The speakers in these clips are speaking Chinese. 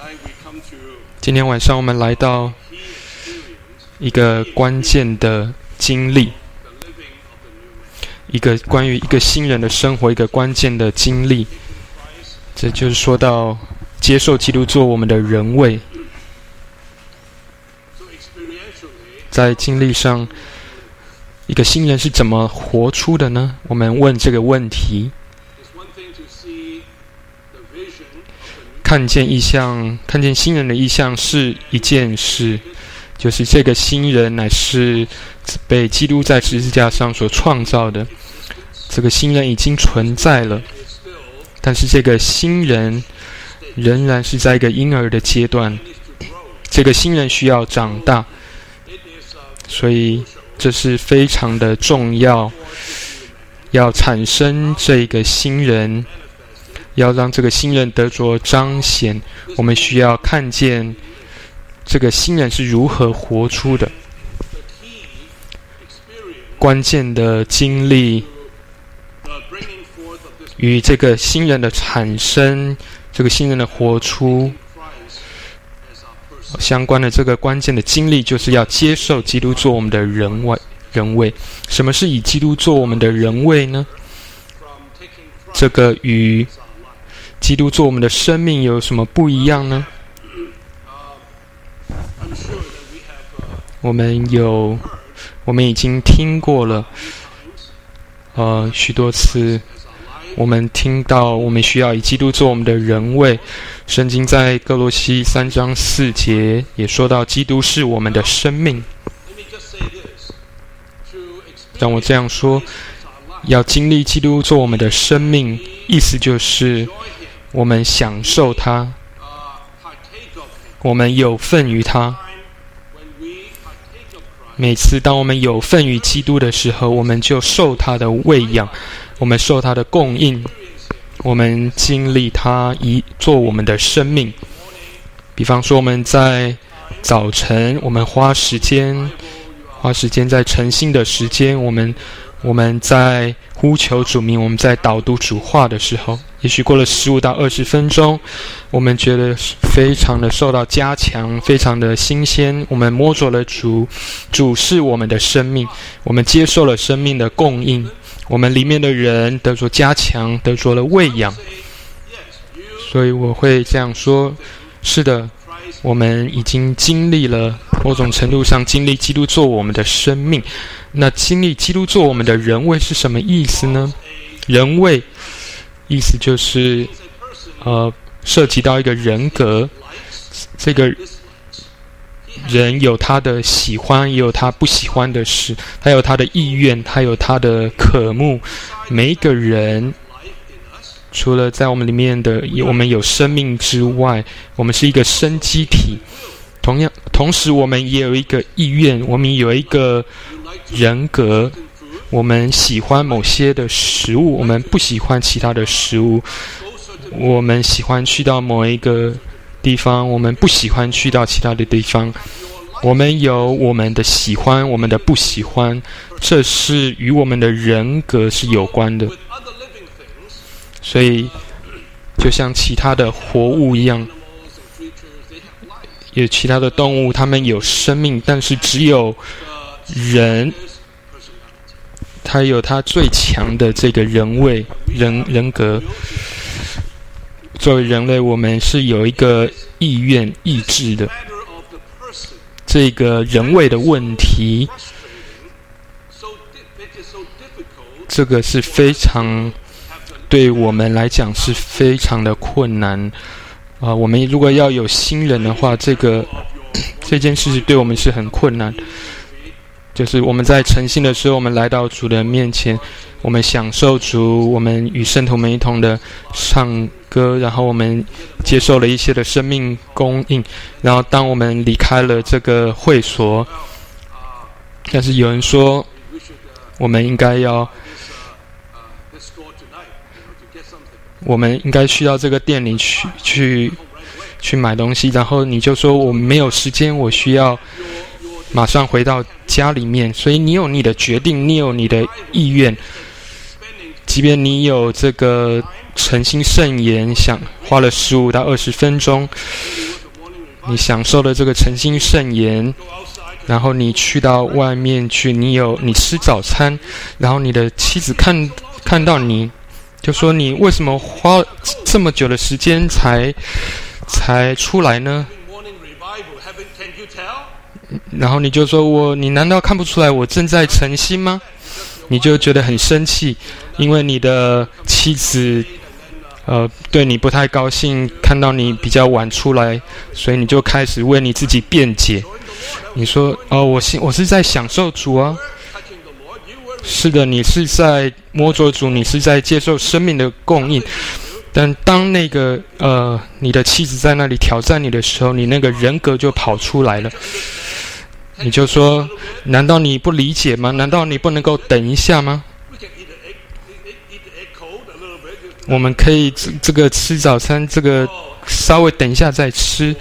今天晚上我们来到一个关键的经历，一个关于一个新人的生活，一个关键的经历。这就是说到接受基督做我们的人位。在经历上，一个新人是怎么活出的呢？我们问这个问题。看见异象，看见新人的异象是一件事，就是这个新人乃是被基督在十字架上所创造的。这个新人已经存在了，但是这个新人仍然是在一个婴儿的阶段。这个新人需要长大，所以这是非常的重要。要产生这个新人，要让这个新人得着彰显，我们需要看见这个新人是如何活出的。关键的经历与这个新人的产生，这个新人的活出相关的这个关键的经历，就是要接受基督做我们的人位。什么是以基督做我们的人位呢？这个与基督做我们的生命有什么不一样呢？我们已经听过了许多次，我们听到我们需要以基督做我们的人位。圣经在哥罗西3章4节也说到基督是我们的生命。让我这样说，要经历基督做我们的生命，意思就是我们享受他，我们有份于他。每次当我们有份于基督的时候，我们就受他的喂养，我们受他的供应，我们经历他做我们的生命。比方说我们在早晨，我们花时间在晨兴的时间，我们在呼求主名，我们在导读主话的时候，也许过了15到20分钟，我们觉得非常的受到加强，非常的新鲜。我们摸着了主是我们的生命，我们接受了生命的供应，我们里面的人得着加强，得着了喂养。所以我会这样说，是的，我们已经经历了某种程度上经历基督做我们的生命。那经历基督做我们的人位是什么意思呢？人位意思就是涉及到一个人格，这个人有他的喜欢，也有他不喜欢的事，他有他的意愿，他有他的渴慕。每一个人除了在我们里面的我们有生命之外，我们是一个生机体。同时我们也有一个意愿，我们有一个人格，我们喜欢某些的食物，我们不喜欢其他的食物，我们喜欢去到某一个地方，我们不喜欢去到其他的地方。我们有我们的喜欢，我们的不喜欢，这是与我们的人格是有关的。所以就像其他的活物一样，有其他的动物，它们有生命，但是只有人，他有他最强的这个人格。作为人类，我们是有一个意愿、意志的。这个人位的问题，这个是非常对我们来讲是非常的困难。我们如果要有新人的话，这件事对我们是很困难。就是我们在晨兴的时候，我们来到主的面前，我们享受主，我们与圣徒们一同的唱歌，然后我们接受了一些的生命供应。然后当我们离开了这个会所，但是有人说我们应该去到这个店里去买东西，然后你就说我没有时间，我需要马上回到家里面。所以你有你的决定，你有你的意愿，即便你有这个诚心圣言，想花了15到20分钟， 你享受了这个诚心圣言，然后你去到外面去，你吃早餐，然后你的妻子看到你，就说你为什么花这么久的时间才出来呢？然后你就说你难道看不出来我正在诚心吗？你就觉得很生气，因为你的妻子对你不太高兴，看到你比较晚出来，所以你就开始为你自己辩解。你说我是在享受主啊。是的，你是在摸着主，你是在接受生命的供应。但当那个你的妻子在那里挑战你的时候，你那个人格就跑出来了。你就说，难道你不理解吗？难道你不能够等一下吗？我们可以这个吃早餐，这个稍微等一下再吃。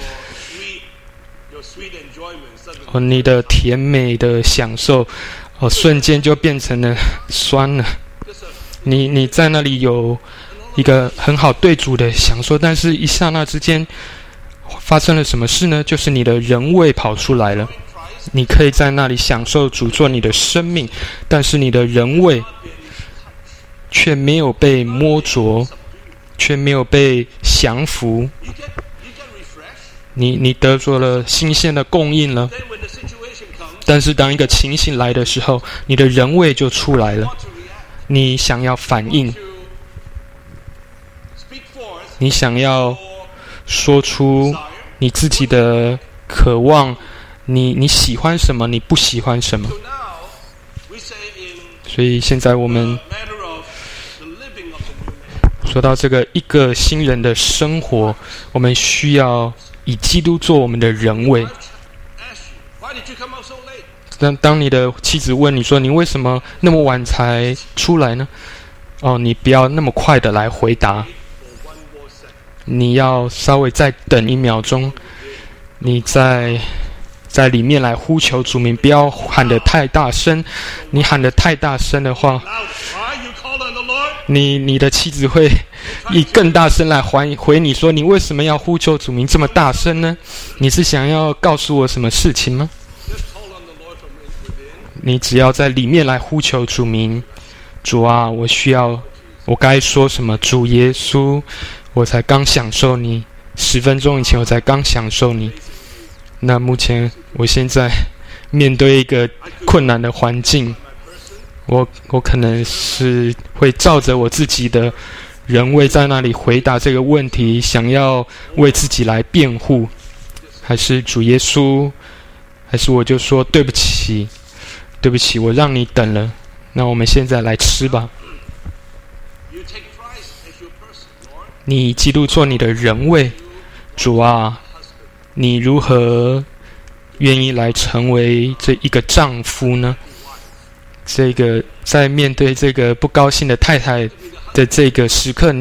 你的甜美的享受，瞬间就变成了酸了。你在那里有一个很好对主的享受，但是一刹那之间发生了什么事呢？就是你的人味跑出来了。你可以在那里享受主做你的生命，但是你的人味却没有被摸着，却没有被降服。你得着了新鲜的供应了，但是当一个情形来的时候，你的人味就出来了。你想要反应，你想要说出你自己的渴望，你喜欢什么，你不喜欢什么。所以现在我们说到这个一个新人的生活，我们需要以基督做我们的人位。当你的妻子问你说你为什么那么晚才出来呢？你不要那么快的来回答，你要稍微再等1秒钟，你在里面来呼求主名，不要喊得太大声。你喊得太大声的话，你的妻子会以更大声来回你说，你为什么要呼求主名这么大声呢？你是想要告诉我什么事情吗？你只要在里面来呼求主名，主啊，我该说什么？主耶稣，我才刚享受你，10分钟以前我才刚享受你。那目前我现在面对一个困难的环境，我可能是会照着我自己的人位在那里回答这个问题，想要为自己来辩护，还是主耶稣，还是我就说对不起，我让你等了，那我们现在来吃吧。你以基督做你的人位，主啊，你如何愿意来成为这一个丈夫呢？这个在面对这个不高兴的太太的这个时刻，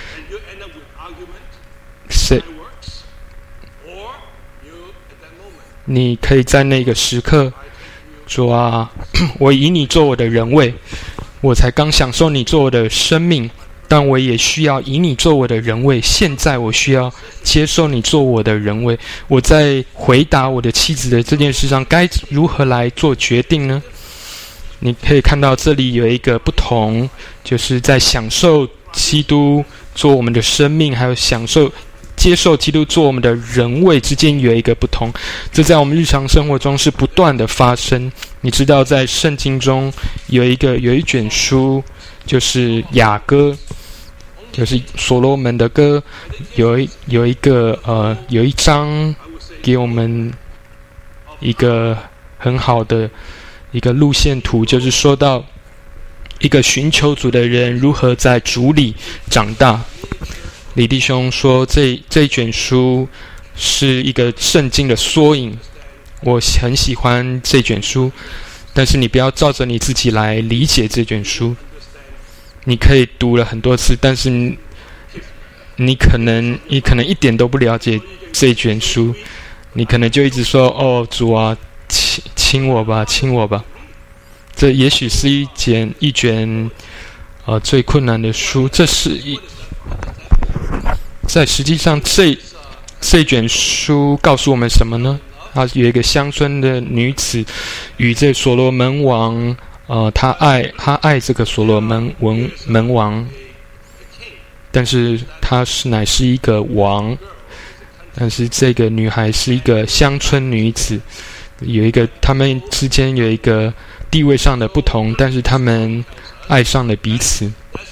你可以在那个时刻，主啊，我以你做我的人位，我才刚享受你做我的生命，但我也需要以你做我的人位。现在我需要接受你做我的人位。我在回答我的妻子的这件事上，该如何来做决定呢？你可以看到这里有一个不同，就是在享受基督做我们的生命，还有接受基督做我们的人位之间有一个不同。这在我们日常生活中是不断的发生。你知道在圣经中有一卷书，就是雅歌，就是所罗门的歌，有一章给我们一个很好的一个路线图，就是说到一个寻求主的人如何在主里长大。李弟兄说这一卷书是一个圣经的缩影，我很喜欢这卷书，但是你不要照着你自己来理解这卷书。你可以读了很多次，但是你可能一点都不了解这卷书，你可能就一直说主啊，亲我吧。这也许是一卷最困难的书。在实际上这卷书告诉我们什么呢？有一个乡村的女子与这所罗门王，她爱这个所罗门王，但是她乃是一个王，但是这个女孩是一个乡村女子，他们之间有一个地位上的不同，但是他们爱上了彼此。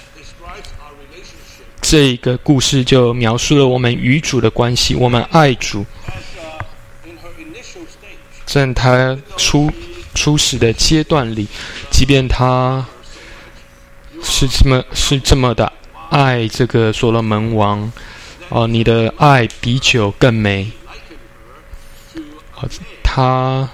这个故事就描述了我们与主的关系，我们爱主。在他初始的阶段里，即便他是这么的爱这个所罗门王，你的爱比酒更美。他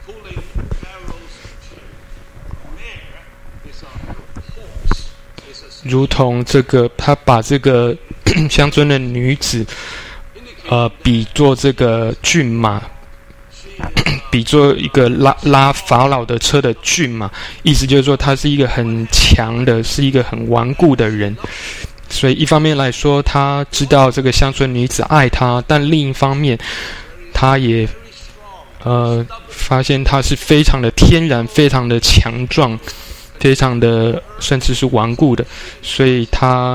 如同他把这个乡村的女子，比作这个骏马，比作一个拉法老的车的骏马，意思就是说，他是一个很强的，是一个很顽固的人。所以一方面来说，他知道这个乡村女子爱他，但另一方面，他也发现他是非常的天然，非常的强壮。非常的甚至是顽固的，所以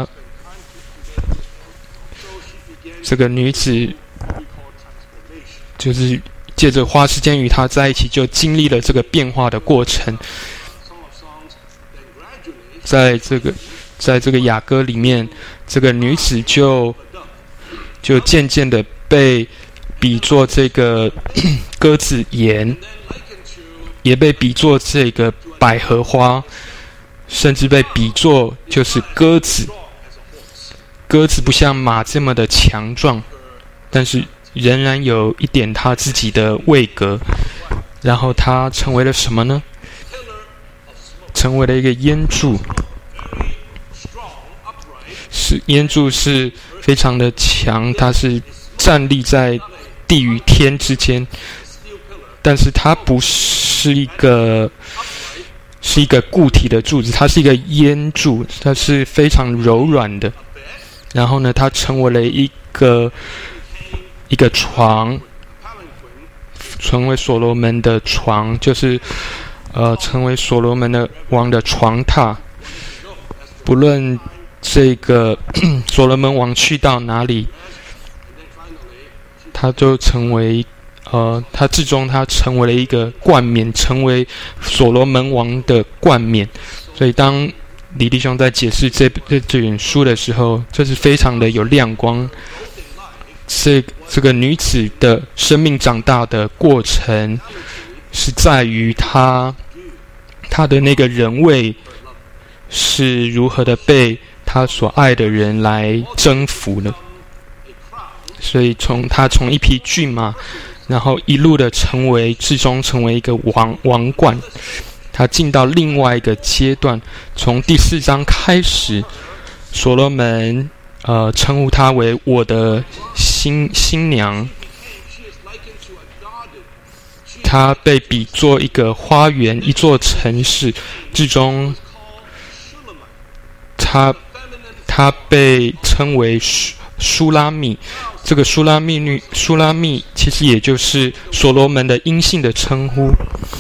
这个女子就是借着花时间与他在一起，就经历了这个变化的过程。在这个雅歌里面，这个女子就渐渐的被比作这个鸽子眼，也被比作这个百合花，甚至被比作就是鸽子。鸽子不像马这么的强壮，但是仍然有一点他自己的位格。然后他成为了什么呢？成为了一个烟柱。烟柱是非常的强，它是站立在地与天之间，但是它不是一个固体的柱子，它是一个烟柱，它是非常柔软的。然后呢，它成为了一个床，成为所罗门的床，就是成为所罗门的王的床榻。不论这个所罗门王去到哪里，他就成为他最终他成为了一个冠冕，成为所罗门王的冠冕。所以当李弟兄在解释这本书的时候，这是非常的有亮光。这个女子的生命长大的过程，是在于她的那个人位是如何的被她所爱的人来征服的。所以她从一匹骏马，然后一路的最终成为一个王冠。他进到另外一个阶段，从第4章开始，所罗门称呼她为我的新娘。她被比作一个花园，一座城市，最终她被称为舒拉密。这个舒拉密其实也就是所罗门的阴性的称呼。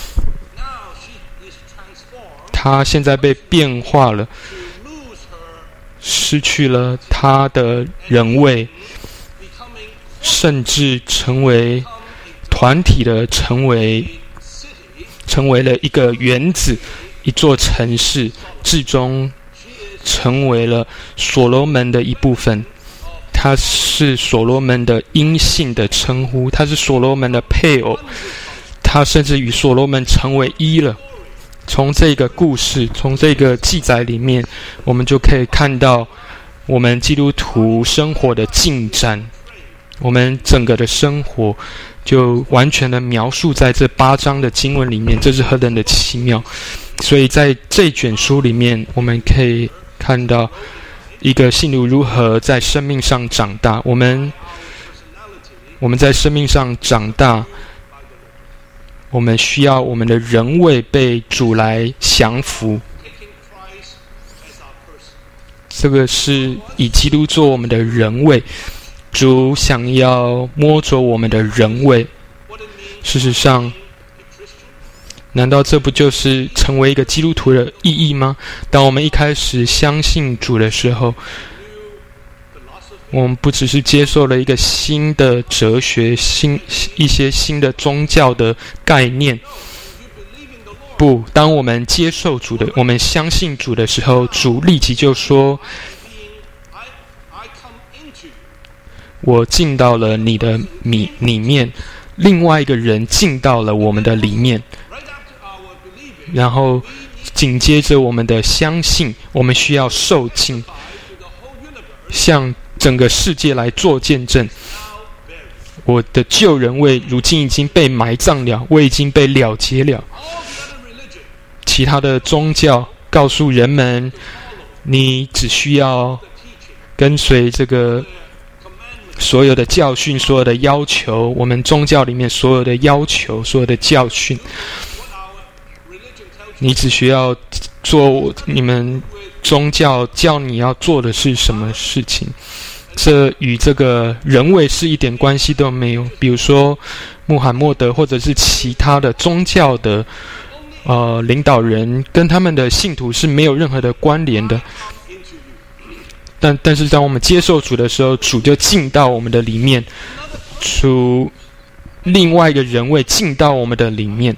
他现在被变化了，失去了他的人位，甚至成为团体的成为了一个园子，一座城市，最终成为了所罗门的一部分。他是所罗门的阴性的称呼，他是所罗门的配偶，他甚至与所罗门成为一了。从这个故事，从这个记载里面，我们就可以看到我们基督徒生活的进展。我们整个的生活就完全的描述在这8章的经文里面，这是何等的奇妙！所以在这卷书里面，我们可以看到一个信徒如何在生命上长大。我们在生命上长大，我们需要我们的人位被主来降服。这个是以基督做我们的人位。 主想要摸着我们的人位。事实上，难道这不就是成为一个基督徒的意义吗？当我们一开始相信主的时候，我们不只是接受了一个新的哲学、一些新的宗教的概念。不，当我们接受主的，我们相信主的时候，主立即就说：“我进到了你的里面。”另外一个人进到了我们的里面，然后紧接着我们的相信，我们需要受浸，向整个世界来做见证。我的旧人位如今已经被埋葬了，我已经被了结了。其他的宗教告诉人们，你只需要跟随这个所有的教训，所有的要求，我们宗教里面所有的要求，所有的教训，你只需要做你们宗教叫你要做的是什么事情。这与这个人位是一点关系都没有。比如说穆罕默德或者是其他的宗教的领导人，跟他们的信徒是没有任何的关联的。但是当我们接受主的时候，主就进到我们的里面，主另外一个人位进到我们的里面，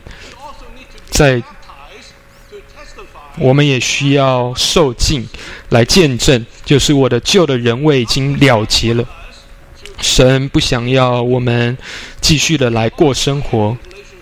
我们也需要受浸来见证，就是我的旧的人位已经了结了。神不想要我们继续的来过生活。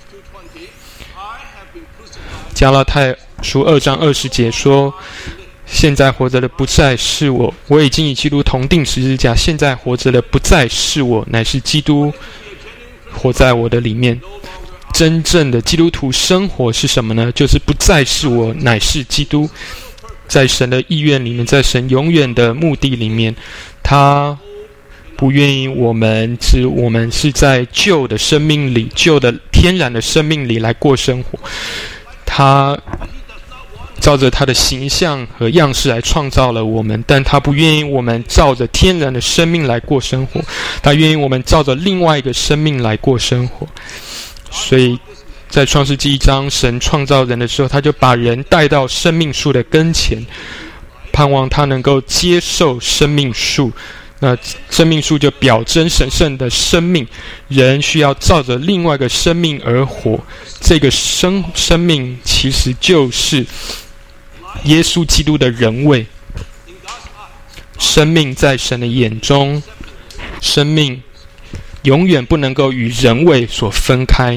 加拉太书2章20节说，现在活着的不再是我，我已经与基督同定十字架，现在活着的不再是我，乃是基督活在我的里面。真正的基督徒生活是什么呢？就是不再是我，乃是基督。在神的意愿里面，在神永远的目的里面，他不愿意我们是在旧的生命里，旧的天然的生命里来过生活。他照着他的形象和样式来创造了我们，但他不愿意我们照着天然的生命来过生活，他愿意我们照着另外一个生命来过生活。所以在创世纪1章，神创造人的时候，他就把人带到生命树的跟前，盼望他能够接受生命树。那生命树就表征神圣的生命，人需要照着另外一个生命而活。这个生命其实就是耶稣基督的人位。生命在神的眼中，生命永远不能够与人位所分开。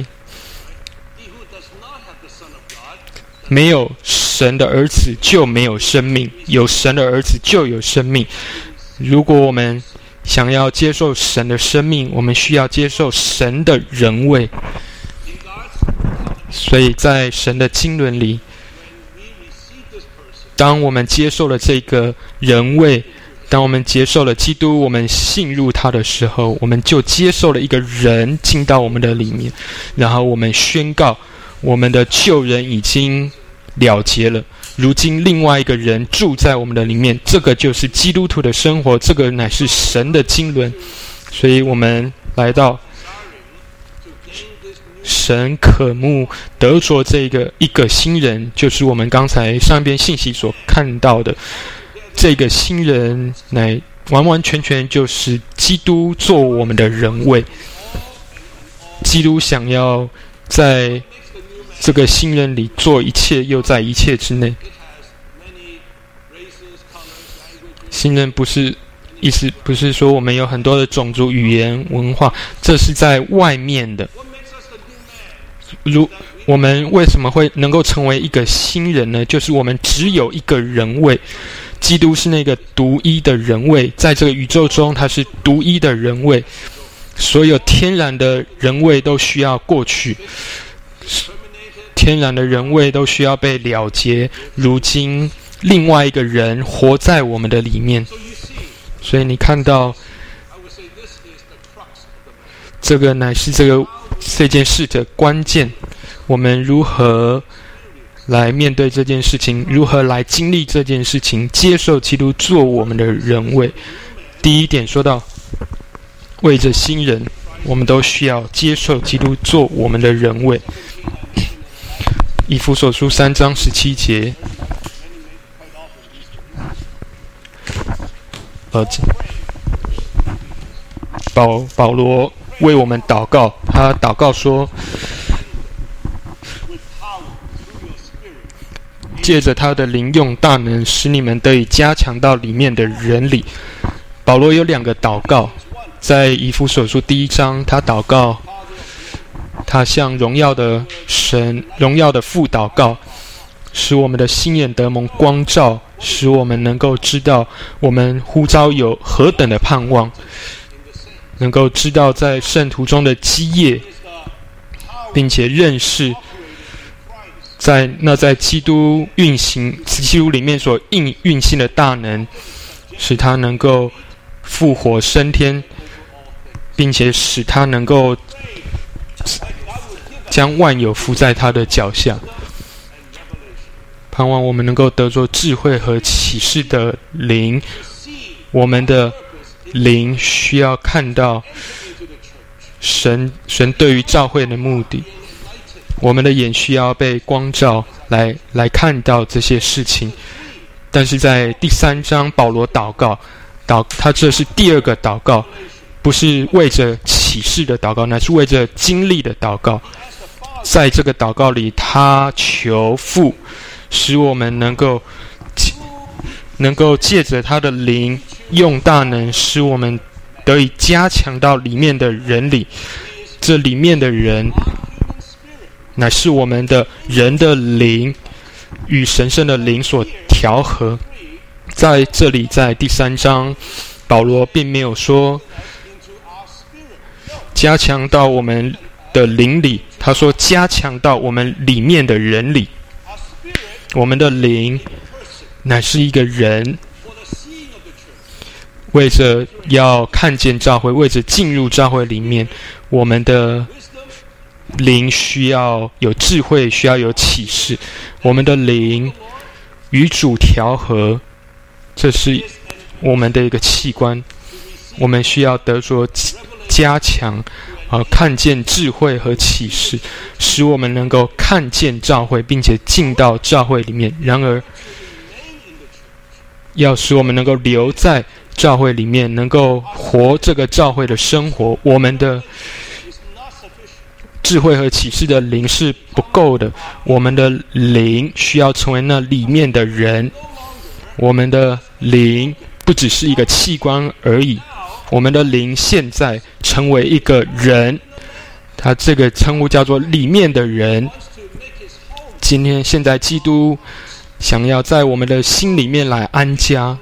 没有神的儿子就没有生命，有神的儿子就有生命。如果我们想要接受神的生命，我们需要接受神的人位。所以在神的经纶里，当我们接受了这个人位，当我们接受了基督，我们信入他的时候，我们就接受了一个人进到我们的里面，然后我们宣告我们的旧人已经了结了，如今另外一个人住在我们的里面。这个就是基督徒的生活，这个乃是神的经纶。所以我们来到神渴慕得着这个一个新人，就是我们刚才上边信息所看到的，这个新人乃完完全全就是基督做我们的人位。基督想要在这个新人里做一切，又在一切之内。新人意思不是说我们有很多的种族、语言、文化，这是在外面的。我们为什么会能够成为一个新人呢？就是我们只有一个人位，基督是那个独一的人位，在这个宇宙中他是独一的人位，所有天然的人位都需要过去，天然的人位都需要被了结。如今另外一个人活在我们的里面，所以你看到这个乃是这件事的关键。我们如何来面对这件事情，如何来经历这件事情，接受基督做我们的人位。第一点说到为着新人，我们都需要接受基督做我们的人位。以弗所书3章17节，保罗为我们祷告，他祷告说，借着他的灵用大能，使你们得以加强到里面的人里。保罗有2个祷告，在以弗所书1章，他祷告，他向荣耀的神、荣耀的父祷告，使我们的心眼得蒙光照，使我们能够知道我们呼召有何等的盼望，能够知道在圣徒中的基业，并且认识在基督运行、基督里面所运行的大能，使他能够复活升天，并且使他能够将万有伏在他的脚下。盼望我们能够得着智慧和启示的灵，我们的灵需要看到神对于教会的目的，我们的眼需要被光照来看到这些事情。但是在第3章，保罗祷告，他这是第2个祷告，不是为着启示的祷告，乃是为着经历的祷告。在这个祷告里，他求父使我们能够借着他的灵用大能，使我们得以加强到里面的人里。这里面的人乃是我们的人的灵与神圣的灵所调和。在这里，在第3章，保罗并没有说加强到我们的灵里，他说加强到我们里面的人里。我们的灵乃是一个人，为着要看见教会，为着进入教会里面，我们的灵需要有智慧，需要有启示。我们的灵与主调和，这是我们的一个器官，我们需要得着加强，看见智慧和启示，使我们能够看见教会，并且进到教会里面。然而，要使我们能够留在教会里面，能够活这个教会的生活，我们的智慧和启示的灵是不够的。我们的灵需要成为那里面的人。我们的灵不只是一个器官而已，我们的灵现在成为一个人，他这个称呼叫做里面的人。现在基督想要在我们的心里面来安家，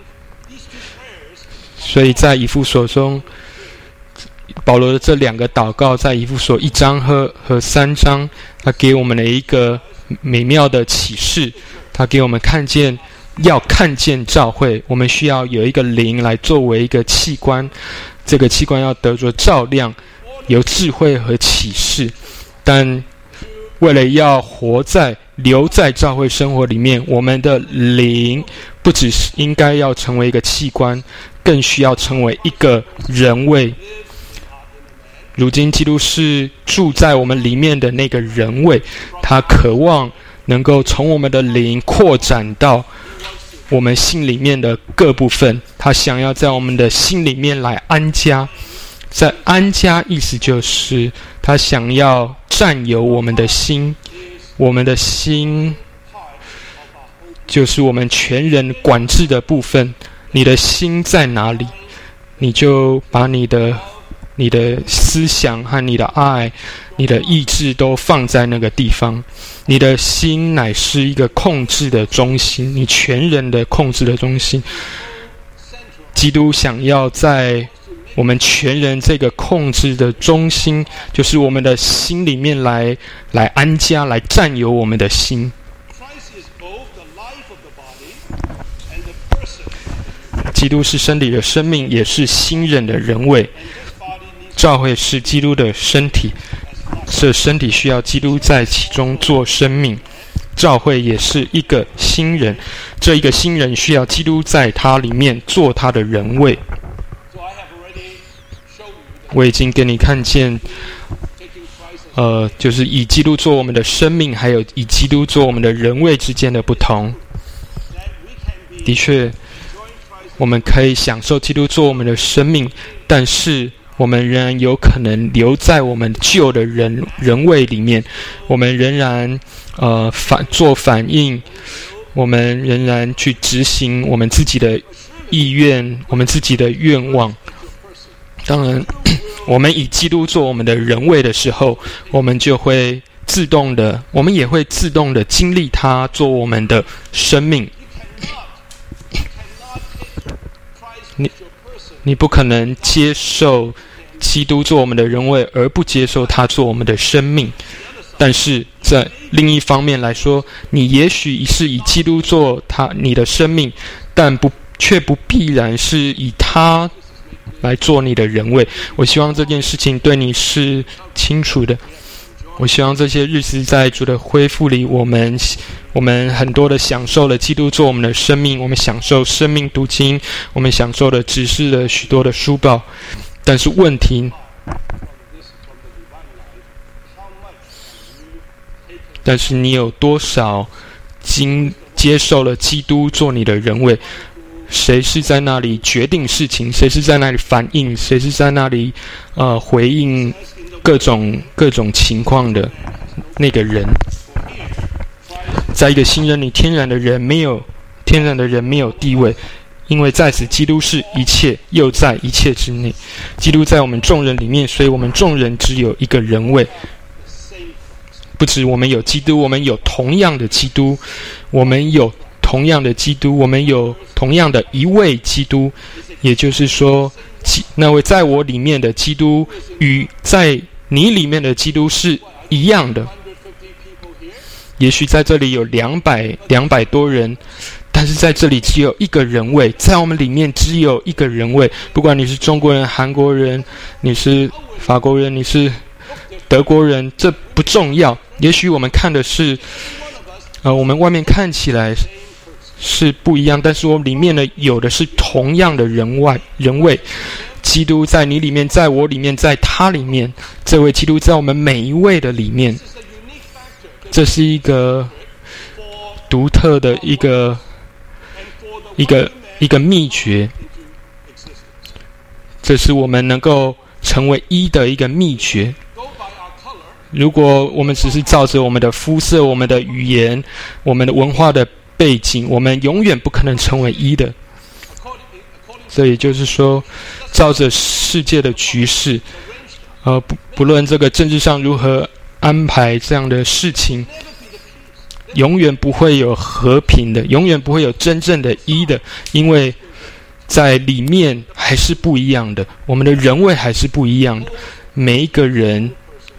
所以在以弗所中，保罗的这2个祷告，在以弗所1章和3章，他给我们了一个美妙的启示。他给我们要看见教会，我们需要有一个灵来作为一个器官，这个器官要得着照亮，有智慧和启示。但为了要留在教会生活里面，我们的灵不只是应该要成为一个器官，更需要成为一个人位。如今基督是住在我们里面的那个人位，他渴望能够从我们的灵扩展到我们心里面的各部分，他想要在我们的心里面来安家。在安家意思就是他想要占有我们的心，我们的心就是我们全人管制的部分。你的心在哪里，你就把你的思想和你的爱、你的意志都放在那个地方。你的心乃是一个控制的中心，你全人的控制的中心。基督想要在我们全人这个控制的中心，就是我们的心里面来安家，来占有我们的心。基督是身体的生命，也是新人的人位。教会是基督的身体，这身体需要基督在其中做生命。教会也是一个新人，这一个新人需要基督在他里面做他的人位。 我已经给你看见，就是以基督做我们的生命，还有以基督做我们的人位之间的不同。的确，我们可以享受基督做我们的生命，但是我们仍然有可能留在我们旧的人位里面，我们仍然做反应，我们仍然去执行我们自己的意愿，我们自己的愿望。当然，我们以基督做我们的人位的时候，我们就会我们也会自动的经历他做我们的生命。你不可能接受基督做我们的人位，而不接受他做我们的生命。但是在另一方面来说，你也许是以基督做你的生命，但却不必然是以他来做你的人位。我希望这件事情对你是清楚的。我希望这些日子在主的恢复里，我们很多的享受了基督做我们的生命，我们享受生命读经，我们享受了指示了许多的书报。但是问题，但是你有多少接受了基督做你的人位？谁是在那里决定事情？谁是在那里反应？谁是在那里回应各种情况的那个人？在一个新人里，天然的人没有地位，因为在此基督是一切，又在一切之内。基督在我们众人里面，所以我们众人只有一个人位。不止我们有基督，我们有同样的基督，我们有同样的基督，我们有同样的一位基督。也就是说，那位在我里面的基督与在你里面的基督是一样的。也许在这里有200多人，但是在这里只有一个人位，在我们里面只有一个人位。不管你是中国人、韩国人，你是法国人，你是德国人，这不重要。也许我们看的是我们外面看起来是不一样，但是我们里面呢有的是同样的人位。基督在你里面，在我里面，在他里面，这位基督在我们每一位的里面。这是一个独特的一个秘诀，这是我们能够成为一的一个秘诀。如果我们只是照着我们的肤色、我们的语言、我们的文化的背景，我们永远不可能成为一的。所以就是说，照着世界的局势，不论这个政治上如何安排这样的事情，永远不会有和平的，永远不会有真正的一的，因为在里面还是不一样的，我们的人位还是不一样的。每一个人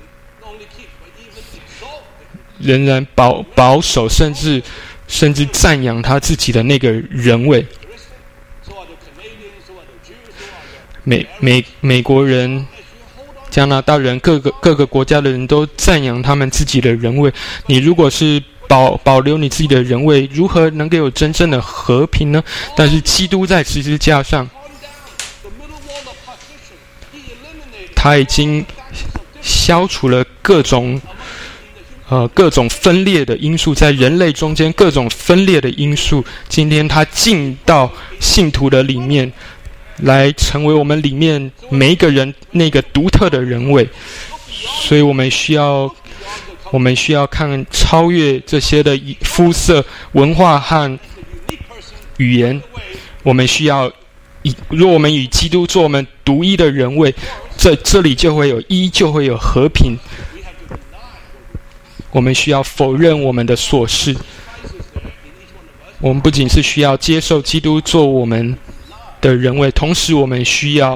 仍然保守，甚至赞扬他自己的那个人位。美国人、加拿大人、各个国家的人都赞扬他们自己的人位。你如果是保留你自己的人位，如何能够有真正的和平呢？但是基督在十字架上，他已经消除了各种分裂的因素，在人类中间各种分裂的因素。今天他进到信徒的里面，来成为我们里面每一个人那个独特的人位。所以我们需要看超越这些的肤色、文化和语言。我们需要如果我们与基督做我们独一的人位，这里就会有一，就会有和平。我们需要否认我们的琐事。我们不仅是需要接受基督做我们的人位，同时我们需要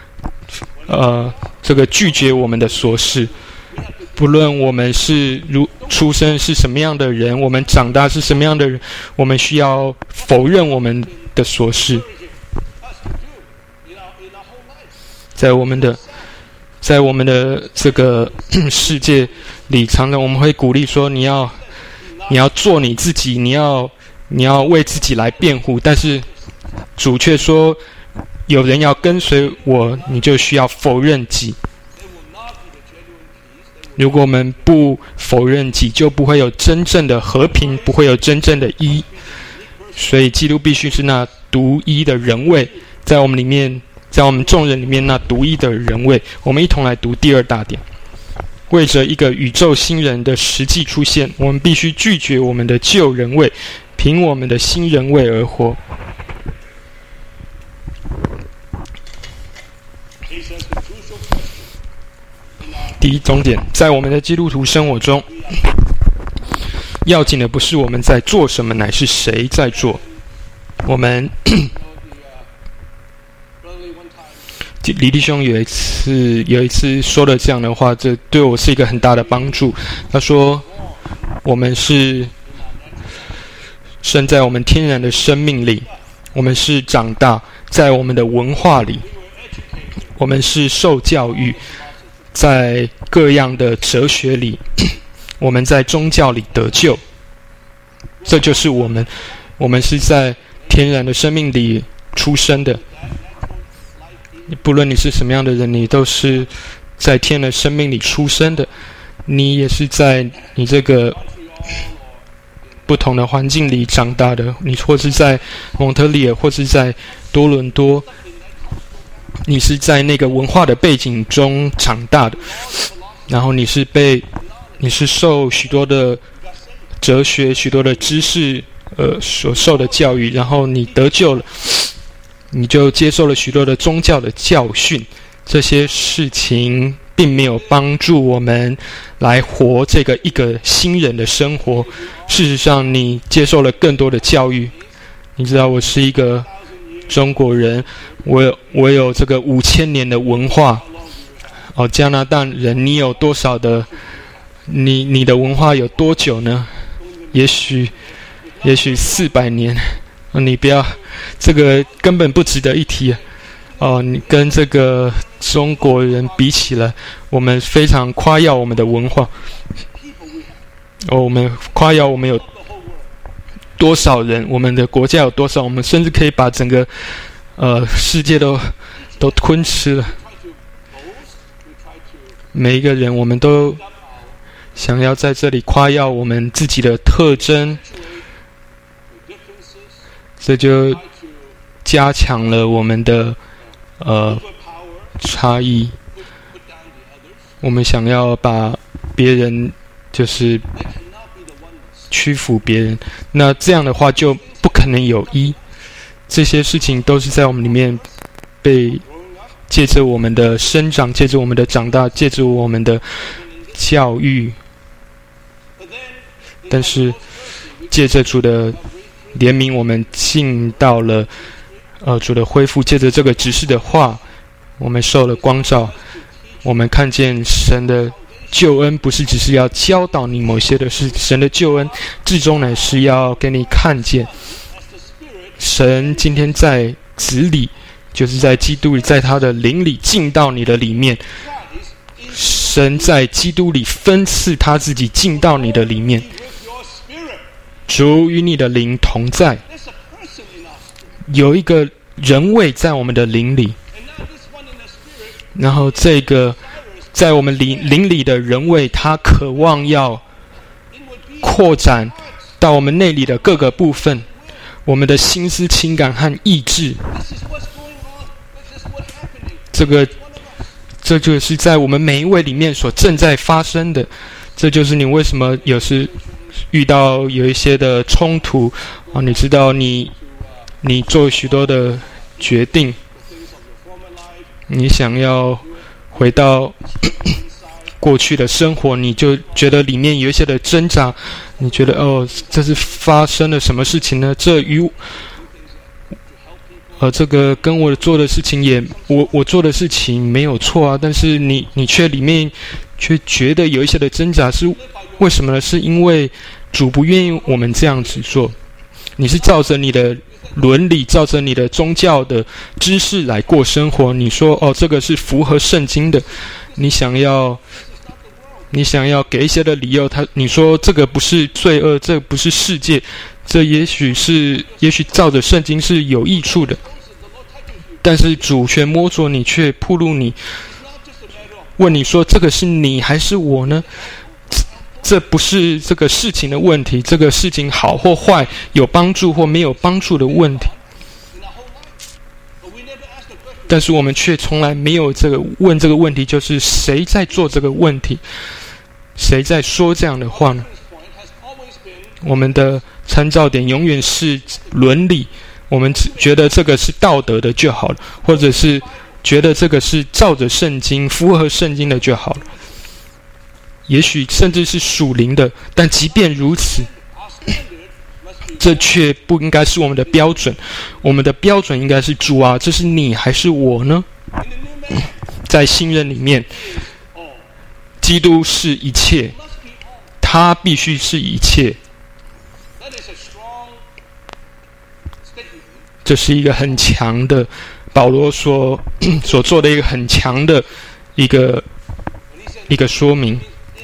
拒绝我们的琐事。不论我们是出生是什么样的人，我们长大是什么样的人，我们需要否认我们的琐事。在我们的这个世界里，常常我们会鼓励说，你要做你自己，你要为自己来辩护。但是主却说， 有人要跟随我，你就需要否认己。如果我们不否认己，就不会有真正的和平，不会有真正的义。所以基督必须是那独一的人位，在我们里面，在我们众人里面那独一的人位。我们一同来读第二大点。为着一个宇宙新人的实际出现，我们必须拒绝我们的旧人位，凭我们的新人位而活。第一重点，在我们的基督徒生活中，要紧的不是我们在做什么，乃是谁在做。我们李弟兄有一次说了这样的话，这对我是一个很大的帮助。他说，我们是生在我们天然的生命里，我们是长大在我们的文化里，我们是受教育在各样的哲学里，我们在宗教里得救。这就是我们是在天然的生命里出生的。不论你是什么样的人，你都是在天然生命里出生的。你也是在你这个不同的环境里长大的。你或是在蒙特利尔，或是在多伦多，你是在那个文化的背景中长大的。然后你是受许多的哲学、许多的知识所受的教育，然后你得救了。你就接受了许多的宗教的教训，这些事情并没有帮助我们来活这个一个新人的生活。事实上，你接受了更多的教育。你知道，我是一个中国人，我有这个5000年的文化。加拿大人，你有多少的？你的文化有多久呢？也许400年。你不要，这个根本不值得一提。你跟这个中国人比起来，我们非常夸耀我们的文化。我们夸耀我们有多少人，我们的国家有多少，我们甚至可以把整个世界都吞吃了。每一个人，我们都想要在这里夸耀我们自己的特征。这就加强了我们的差异。我们想要把别人就是屈服别人，那这样的话就不可能有义。这些事情都是在我们里面被借着我们的生长，借着我们的长大，借着我们的教育，但是借着主的怜悯，我们进到了主的恢复。借着这个指示的话，我们受了光照。我们看见神的救恩不是只是要教导你某些的事，神的救恩至终乃是要给你看见神今天在子里，就是在基督里，在他的灵里进到你的里面。神在基督里分赐他自己进到你的里面。主与你的灵同在，有一个人位在我们的灵里，然后这个在我们灵里的人位，他渴望要扩展到我们内里的各个部分，我们的心思、情感和意志。这就是在我们每一位里面所正在发生的。这就是你为什么有时遇到有一些的冲突你知道你做许多的决定，你想要回到过去的生活，你就觉得里面有一些的挣扎，你觉得这是发生了什么事情呢？这个跟我做的事情我做的事情没有错啊，但是你却里面却觉得有一些的挣扎，是为什么呢？是因为主不愿意我们这样子做。你是照着你的伦理，照着你的宗教的知识来过生活，你说这个是符合圣经的，你想要给一些的理由，你说这个不是罪恶，这不是世界，这也许照着圣经是有益处的。 但是主却摸着你，却暴露你，问你说：“这个是你还是我呢？”这不是这个事情的问题，这个事情好或坏，有帮助或没有帮助的问题。但是我们却从来没有问这个问题，就是谁在做这个问题，谁在说这样的话呢？我们的参照点永远是伦理，我们只觉得这个是道德的就好了，或者是觉得这个是照着圣经、符合圣经的就好了。也许甚至是属灵的，但即便如此，这却不应该是我们的标准。我们的标准应该是：主啊，这是你还是我呢？在新人里面，基督是一切，他必须是一切。这是一个很强的，保罗所做的一个很强的一个说明。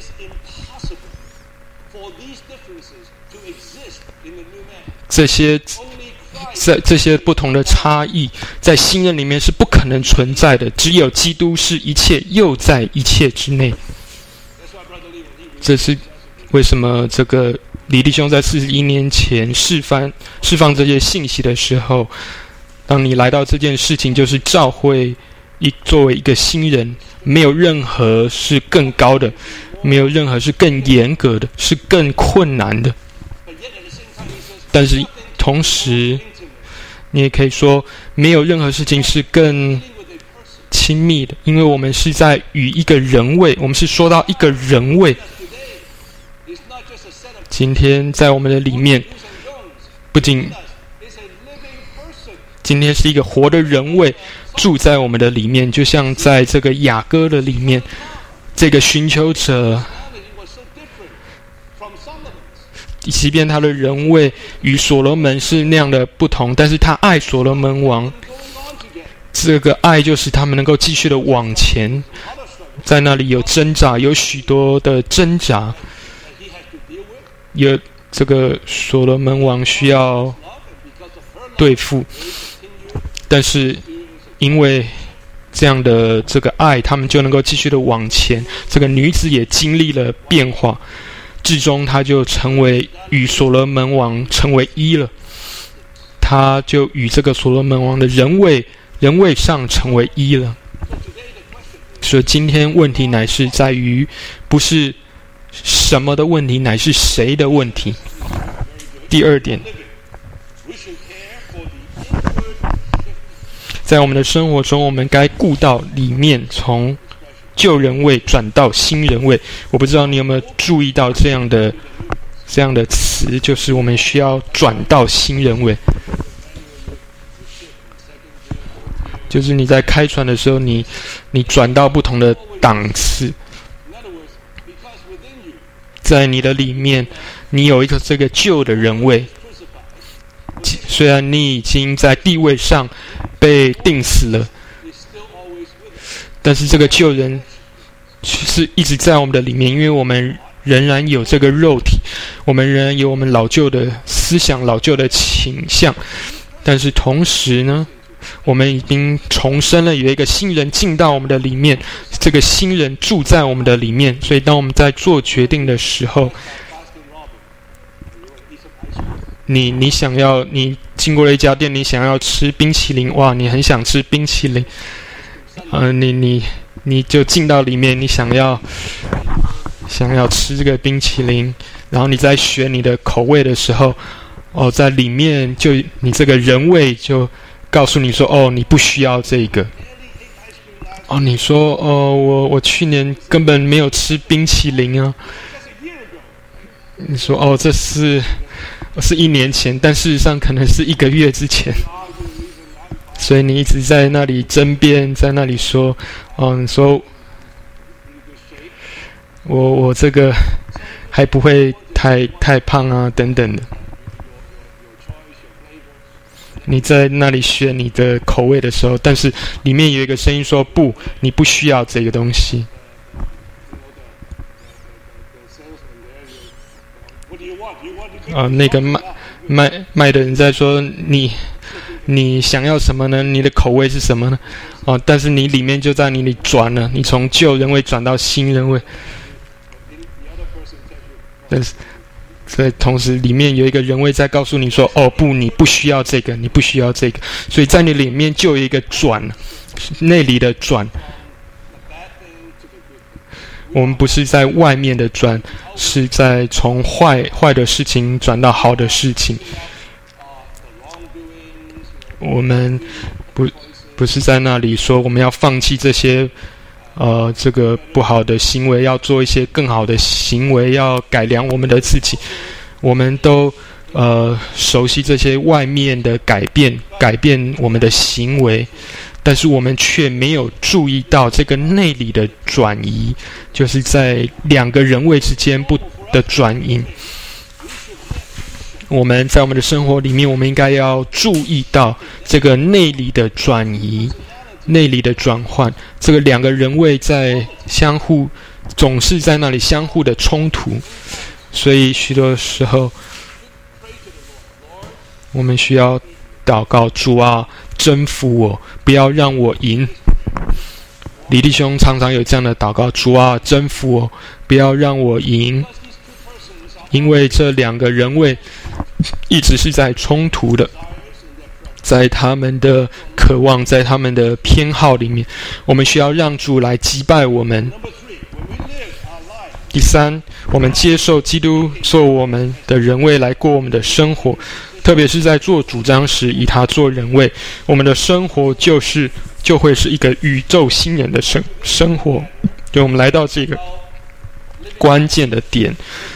这些不同的差异，在新人里面是不可能存在的。只有基督是一切，又在一切之内。这是为什么这个李弟兄在41年前释放这些信息的时候，当你来到这件事情，就是教会作为一个新人，没有任何是更高的，没有任何是更严格的，是更困难的。但是同时，你也可以说，没有任何事情是更亲密的，因为我们是在与一个人位，我们是说到一个人位。今天在我们的里面，不仅今天是一个活的人位住在我们的里面，就像在这个雅歌的里面，这个寻求者，即便他的人位与所罗门是那样的不同，但是他爱所罗门王，这个爱就是他们能够继续的往前。在那里有挣扎，有许多的挣扎，有这个所罗门王需要对付，但是因为这样的这个爱，他们就能够继续的往前。这个女子也经历了变化，至终她就成为与所罗门王成为一了，她就与这个所罗门王的人位上成为一了。所以今天问题乃是在于，不是什么的问题，乃是谁的问题。第二点，在我们的生活中，我们该顾到里面，从旧人位转到新人位。我不知道你有没有注意到这样的词，就是我们需要转到新人位。就是你在开船的时候，你转到不同的档次，在你的里面，你有一个这个旧的人位，虽然你已经在地位上被钉死了，但是这个旧人是一直在我们的里面，因为我们仍然有这个肉体，我们仍然有我们老旧的思想、老旧的倾向，但是同时呢，我们已经重生了，有一个新人进到我们的里面，这个新人住在我们的里面，所以当我们在做决定的时候，你想要，你经过了一家店，你想要吃冰淇淋，哇，你很想吃冰淇淋，你就进到里面，你想要吃这个冰淇淋，然后你在选你的口味的时候，在里面就你这个人味就告诉你说，你不需要这个。你说，我去年根本没有吃冰淇淋啊。你说，这是1年前，但事实上可能是1个月之前。所以你一直在那里争辩，在那里说，你说我这个还不会太胖啊，等等的。你在那里选你的口味的时候，但是里面有一个声音说，不，你不需要这个东西。那个卖的人在说， 你想要什么呢？你的口味是什么呢？但是你里面就在你里转了，你从旧人位转到新人位。但是在同时里面有一个人位在告诉你说，不，你不需要这个，你不需要这个。所以在你里面就有一个转，内里的转。我们不是在外面的转，是在从坏的事情转到好的事情。我们不是在那里说我们要放弃这些这个不好的行为，要做一些更好的行为，要改良我们的自己。我们都熟悉这些外面的改变我们的行为，但是我们却没有注意到这个内里的转移，就是在两个人位之间的转移。我们在我们的生活里面，我们应该要注意到这个内里的转移、内里的转换。这个两个人位在总是在那里相互的冲突，所以许多时候我们需要祷告：主啊，征服我，不要让我赢。李弟兄常常有这样的祷告：主啊，征服我，不要让我赢。因为这两个人位一直是在冲突的，在他们的渴望，在他们的偏好里面，我们需要让主来击败我们。第三，我们接受基督做我们的人位来过我们的生活，特别是在做主张时以他做人位，我们的生活就会是一个宇宙新人的生活。对，我们来到这个关键的点，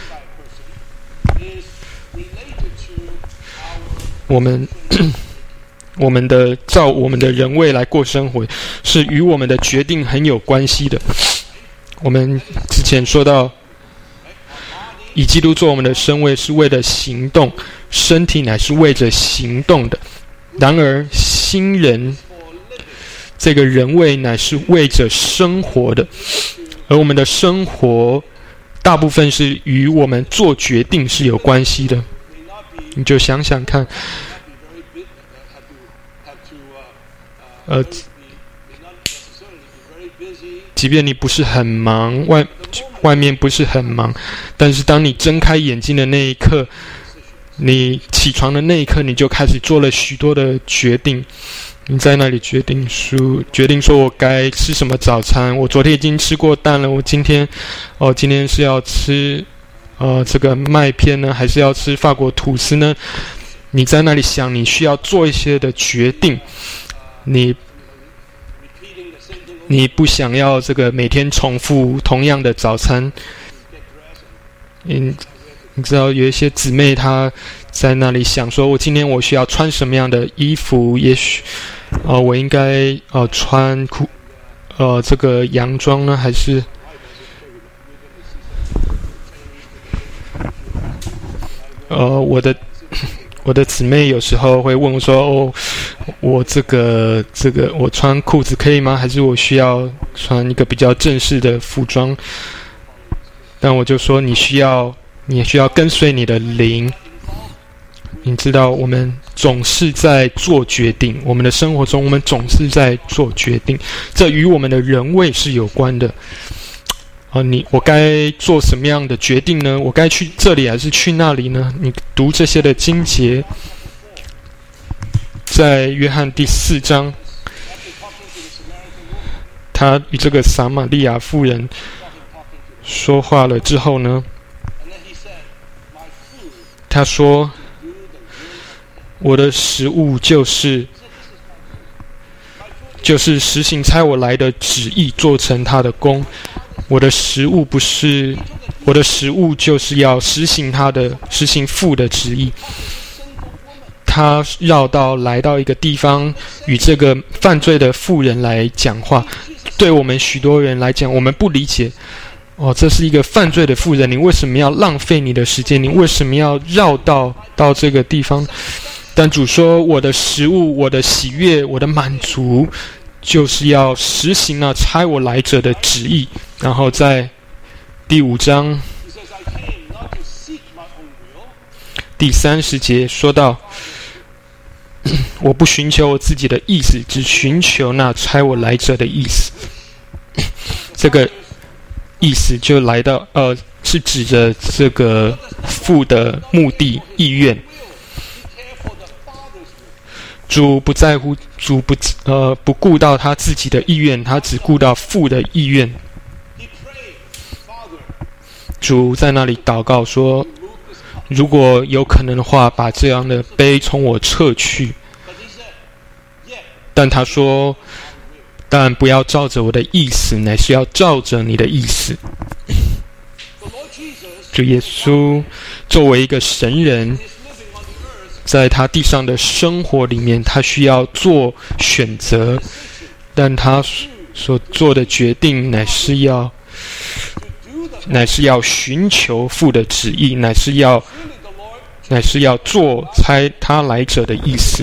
我们的照我们的人位来过生活，是与我们的决定很有关系的。我们之前说到，以基督做我们的身位是为了行动，身体乃是为着行动的。然而新人这个人位乃是为着生活的，而我们的生活大部分是与我们做决定是有关系的。你就想想看，即便你不是很忙，外面不是很忙，但是当你睁开眼睛的那一刻，你起床的那一刻，你就开始做了许多的决定。你在那里决定说我该吃什么早餐。我昨天已经吃过蛋了，我今天是要吃这个麦片呢，还是要吃法国吐司呢？你在那里想，你需要做一些的决定。你不想要这个每天重复同样的早餐。你知道有一些姊妹她在那里想说，我今天我需要穿什么样的衣服？也许我应该穿这个洋装呢，还是我的姊妹有时候会问我说，我这个我穿裤子可以吗？还是我需要穿一个比较正式的服装？但我就说你也需要跟随你的灵。你知道我们总是在做决定，我们的生活中我们总是在做决定，这与我们的人位是有关的。我该做什么样的决定呢？我该去这里还是去那里呢？你读这些的经节，在约翰第4章，他与这个撒玛利亚妇人说话了之后呢，他说，我的食物就是实行差我来的旨意，做成他的工。我的食物就是要实行父的旨意。他来到一个地方，与这个犯罪的妇人来讲话。对我们许多人来讲，我们不理解，这是一个犯罪的妇人，你为什么要浪费你的时间？你为什么要绕到这个地方？但主说，我的食物，我的喜悦，我的满足，就是要实行那差我来者的旨意。然后在第5章第30节说到， 我不寻求我自己的意思，只寻求那差我来者的意思。这个意思就来到是指着这个父的目的意愿。主不在乎，主不顾到他自己的意愿，他只顾到父的意愿。主在那里祷告说，如果有可能的话，把这样的杯从我撤去。但他说，但不要照着我的意思，乃是要照着你的意思。主耶稣作为一个神人，在他地上的生活里面，他需要做选择，但他所做的决定乃是要寻求父的旨意，乃是要做差他来者的意思。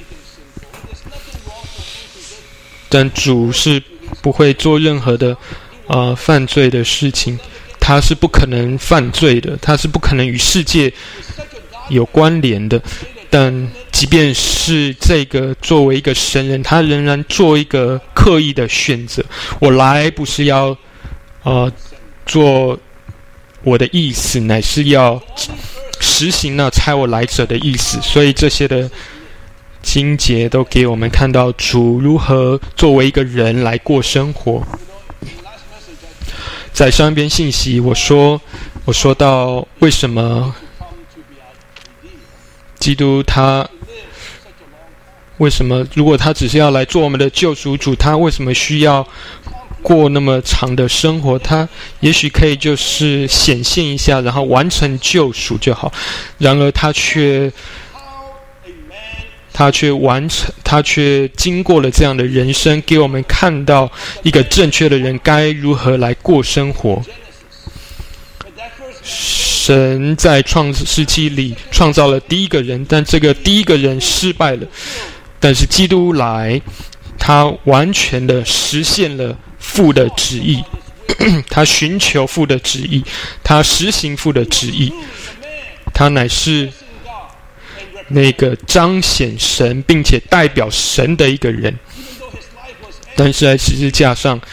但主是不会做任何的犯罪的事情，他是不可能犯罪的，他是不可能与世界有关联的。但即便是这个作为一个神人，他仍然做一个刻意的选择。我来不是要做我的意思，乃是要实行那差我来者的意思。所以这些的经节都给我们看到主如何作为一个人来过生活。在上一篇信息我说到为什么基督如果他只是要来做我们的救赎主，他为什么需要过那么长的生活？他也许可以就是显现一下，然后完成救赎就好。然而他却经过了这样的人生，给我们看到一个正确的人该如何来过生活。神在创世纪里创造了第一个人，但这个第一个人失败了。但是基督来，他完全的实现了父的旨意，他寻求父的旨意，他实行父的旨意，他乃是那个彰显神并且代表神的一个人。但是在十字架上，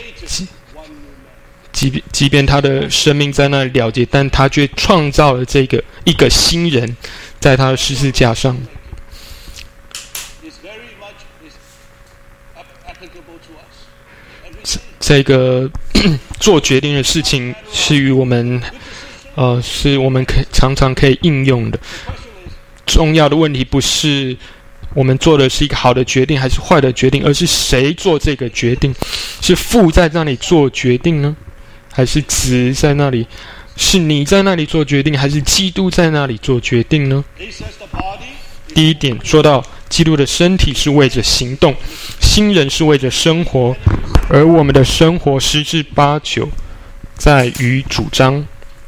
即便他的生命在那里了结，但他却创造了一个新人，在他的十字架上。这个做决定的事情是我们常常可以应用的。重要的问题不是我们做的是一个好的决定还是坏的决定，而是谁做这个决定。是父在那里做决定呢，还是子在那里？是你在那里做决定，还是基督在那里做决定呢？第一点说到基督的身体是为着行动，新人是为着生活，而我们的生活十之八九在于主张。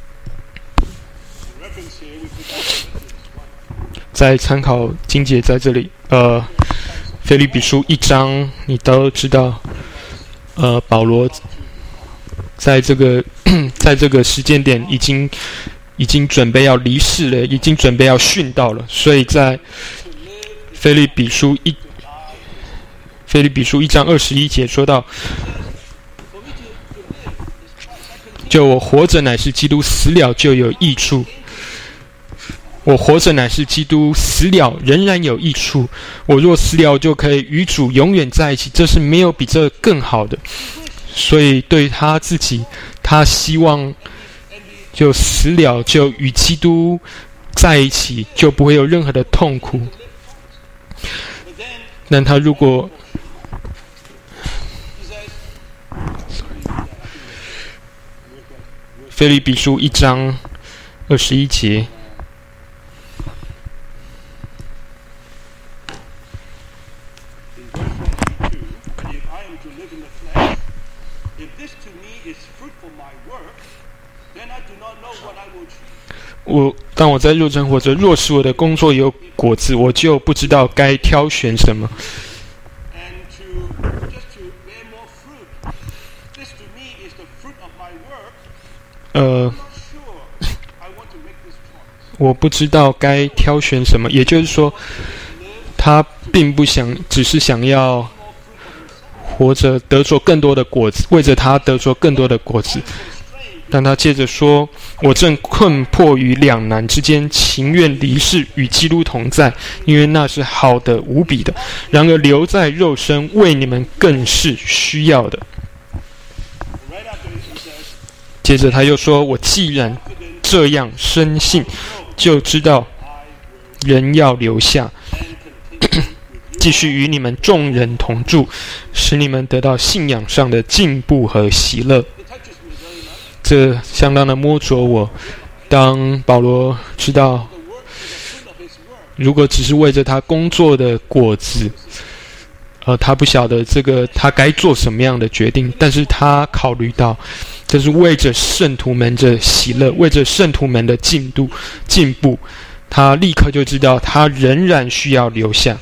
在参考经节在这里，腓立比书1章你都知道，保罗在这个时间点已经准备要离世了，已经准备要殉道了，所以在腓立比书1章21节说到，就我活着乃是基督，死了就有益处。我活着乃是基督，死了仍然有益处。我若死了，就可以与主永远在一起，这是没有比这更好的。所以对他自己，他希望就死了就与基督在一起，就不会有任何的痛苦。但他如果腓立比书1章21节，当我在肉身活着，若使我的工作有果子，我就不知道该挑选什么。我不知道该挑选什么，也就是说， 他并不只是想要活着得着更多的果子，为着他得着更多的果子。但他接着说：“我正困迫于两难之间，情愿离世与基督同在，因为那是好的无比的。然而留在肉身为你们更是需要的。”接着他又说：“我既然这样深信，就知道人要留下，继续与你们众人同住，使你们得到信仰上的进步和喜乐。”这相当的摸着我。当保罗知道，如果只是为着他工作的果子，他不晓得他该做什么样的决定，但是他考虑到，这是为着圣徒们的喜乐，为着圣徒们的进步，他立刻就知道他仍然需要留下。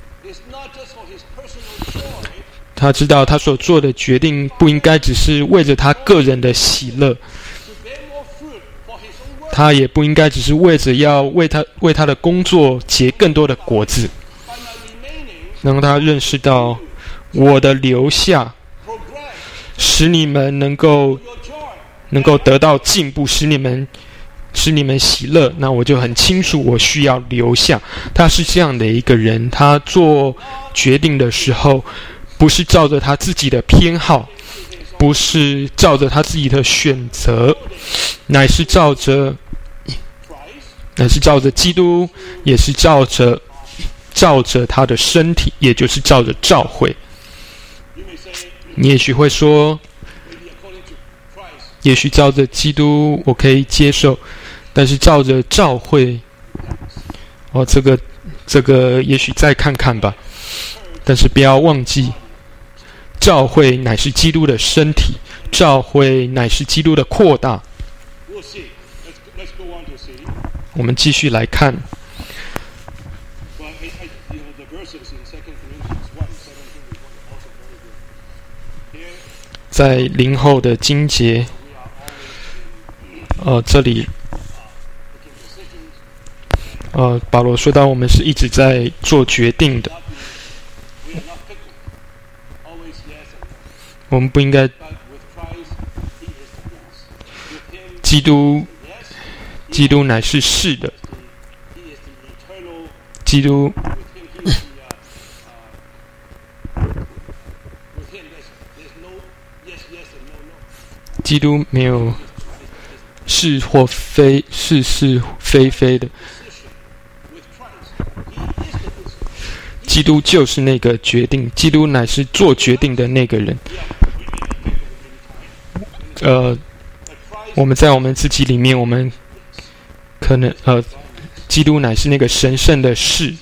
他知道他所做的决定不应该只是为着他个人的喜乐，他也不应该只是为着要为他的工作结更多的果子。让他认识到，我的留下使你们能够得到进步，使你们喜乐，那我就很清楚我需要留下。他是这样的一个人，他做决定的时候不是照着他自己的偏好，不是照着他自己的选择，乃是照着基督，也是照着他的身体，也就是照着教会。你也许会说，也许照着基督我可以接受，但是照着教会，这个也许再看看吧。但是不要忘记，教会乃是基督的身体，教会乃是基督的扩大。我们继续来看，在林后的经节，这里，保罗说到，我们是一直在做决定的，我们不应该。基督乃是是的，基督没有是或非，是非非的。基督就是那个决定，基督乃是做决定的那个人。我们在我们自己里面，我们可能基督乃是那个神圣的事。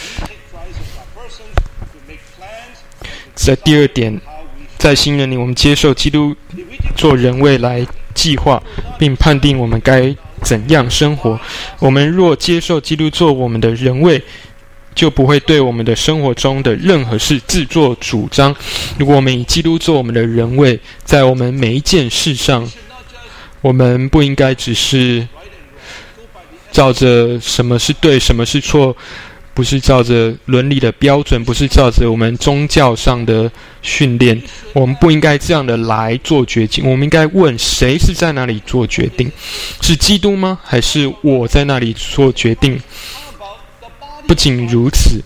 在第二点，在新人里，我们接受基督做人位来计划，并判定我们该怎样生活。我们若接受基督做我们的人位，就不会对我们的生活中的任何事自作主张。如果我们以基督做我们的人位，在我们每一件事上，我们不应该只是照着什么是对，什么是错，不是照着伦理的标准，不是照着我们宗教上的训练。我们不应该这样的来做决定。我们应该问，谁是在那里做决定？是基督吗？还是我在那里做决定？不仅如此，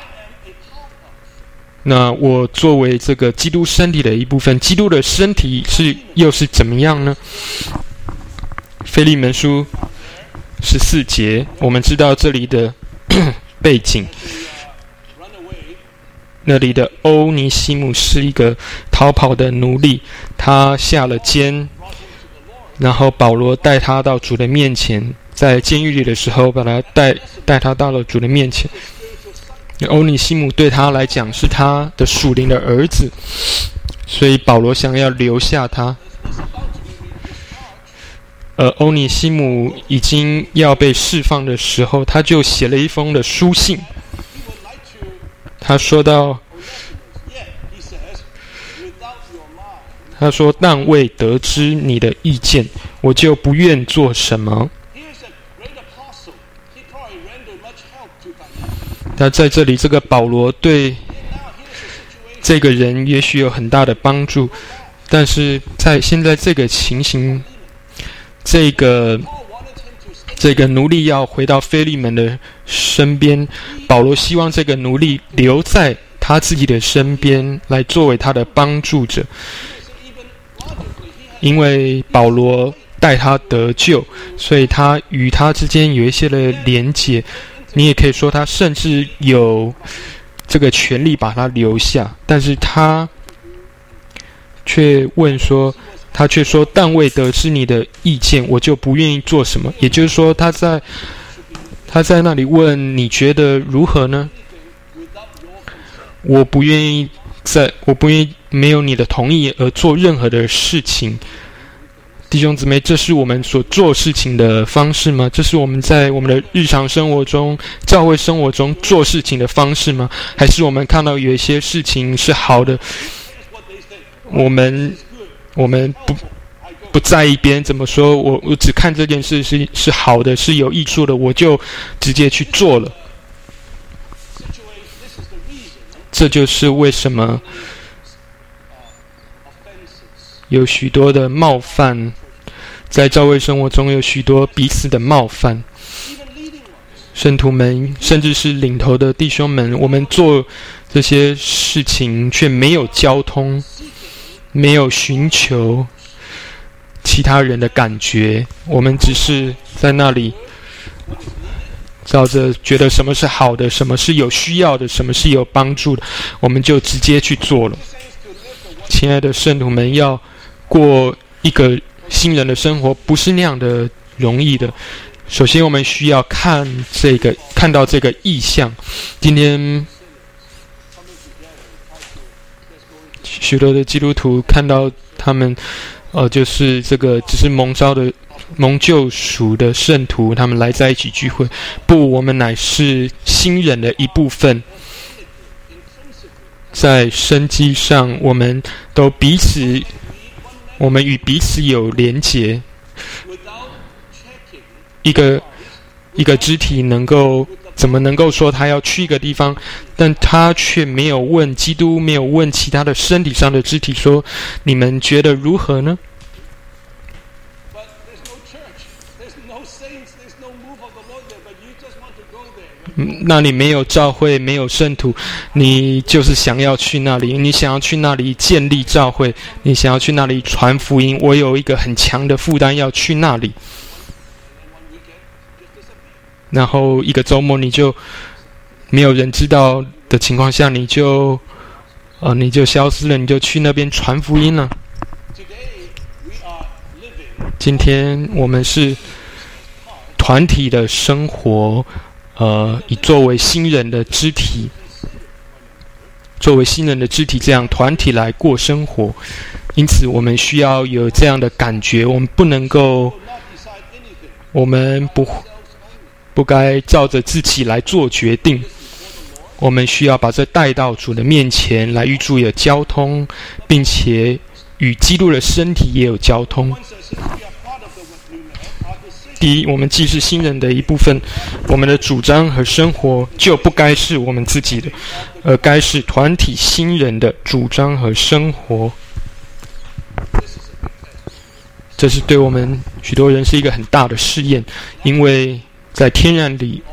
那我作为这个基督身体的一部分，基督的身体又是怎么样呢？腓利门书14节，我们知道这里的背景，那里的欧尼西姆是一个逃跑的奴隶，他下了监，然后保罗带他到主的面前，在监狱里的时候把他带他到了主的面前。欧尼西姆对他来讲是他的属灵的儿子，所以保罗想要留下他。欧尼西姆已经要被释放的时候，他就写了一封的书信。他说到，但未得知你的意见，我就不愿做什么。 那在这里，这个保罗对这个人也许有很大的帮助，但是在现在这个情形，这个奴隶要回到腓利门的身边，保罗希望这个奴隶留在他自己的身边，来作为他的帮助者，因为保罗带他得救，所以他与他之间有一些的连结。你也可以说他甚至有这个权利把他留下，但是他却说但未得知你的意见，我就不愿意做什么。也就是说，他在那里问你觉得如何呢？我不愿意没有你的同意而做任何的事情。弟兄姊妹，这是我们所做事情的方式吗？这是我们在我们的日常生活中、教会生活中做事情的方式吗？还是我们看到有一些事情是好的，我们不在意别人怎么说，我只看这件事是好的，是有益处的，我就直接去做了。这就是为什么有许多的冒犯，在教会生活中有许多彼此的冒犯。圣徒们，甚至是领头的弟兄们，我们做这些事情却没有交通，没有寻求其他人的感觉，我们只是在那里照着觉得什么是好的，什么是有需要的，什么是有帮助的，我们就直接去做了。亲爱的圣徒们，要过一个新人的生活不是那样的容易的。首先我们需要看到这个意象。今天许多的基督徒看到他们就是这个只是蒙救赎的圣徒，他们来在一起聚会。不，我们乃是新人的一部分，在生机上我们与彼此有连结。一个肢体怎么能够说他要去一个地方，但他却没有问基督，没有问其他的身体上的肢体说，你们觉得如何呢？那里没有教会，没有圣徒，你就是想要去那里，你想要去那里建立教会，你想要去那里传福音，我有一个很强的负担要去那里。然后一个周末你就没有人知道的情况下，你就消失了，你就去那边传福音了。今天我们是团体的生活，以作为新人的肢体这样团体来过生活。因此我们需要有这样的感觉，我们不该照着自己来做决定，我们需要把这带到主的面前来与主有交通，并且与基督的身体也有交通。第一，我们既是新人的一部分，我们的主张和生活就不该是我们自己的，而该是团体新人的主张和生活。这是对我们许多人是一个很大的试验，因为在天然里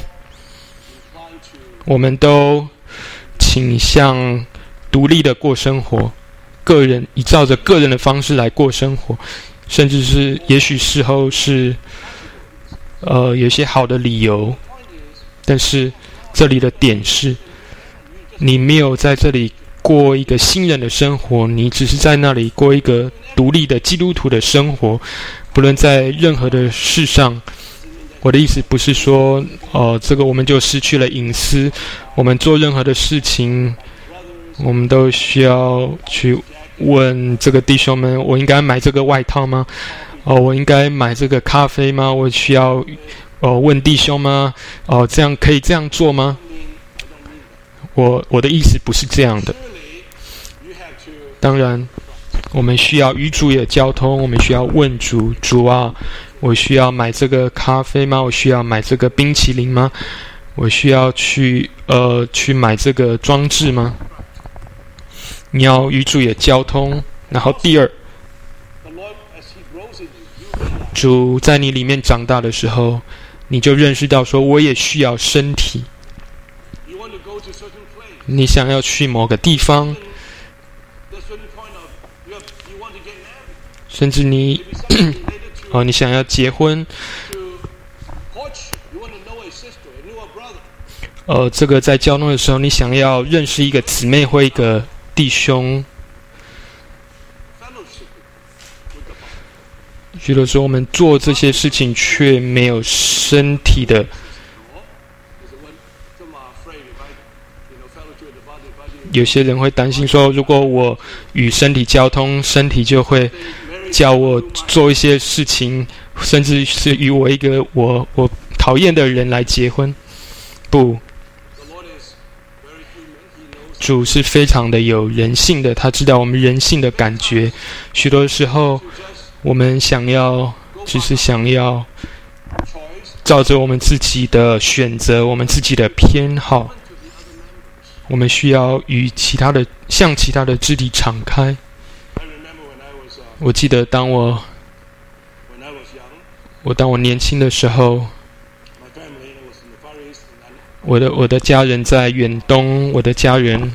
我们都倾向独立的过生活，依照着个人的方式来过生活，甚至是也许事后是有些好的理由，但是这里的点是，你没有在这里过一个新人的生活，你只是在那里过一个独立的基督徒的生活。不论在任何的事上，我的意思不是说这个我们就失去了隐私，我们做任何的事情我们都需要去问这个弟兄们，我应该买这个外套吗？我应该买这个咖啡吗？我需要问弟兄吗？这样可以这样做吗？我的意思不是这样的。当然我们需要与主有交通，我们需要问主啊，我需要买这个咖啡吗？我需要买这个冰淇淋吗？我需要去去买这个装置吗？你要与主也交通。然后第二，主在你里面长大的时候，你就认识到说，我也需要身体。你想要去某个地方，甚至你你想要结婚，这个在交通的时候，你想要认识一个姊妹或一个弟兄。许多时候我们做这些事情却没有身体的。有些人会担心说，如果我与身体交通，身体就会叫我做一些事情，甚至是与一个我讨厌的人来结婚。不，主是非常的有人性的，他知道我们人性的感觉。许多时候我们只是想要照着我们自己的选择，我们自己的偏好，我们需要向其他的肢体敞开。我记得当我年轻的时候，我的家人在远东，我的家人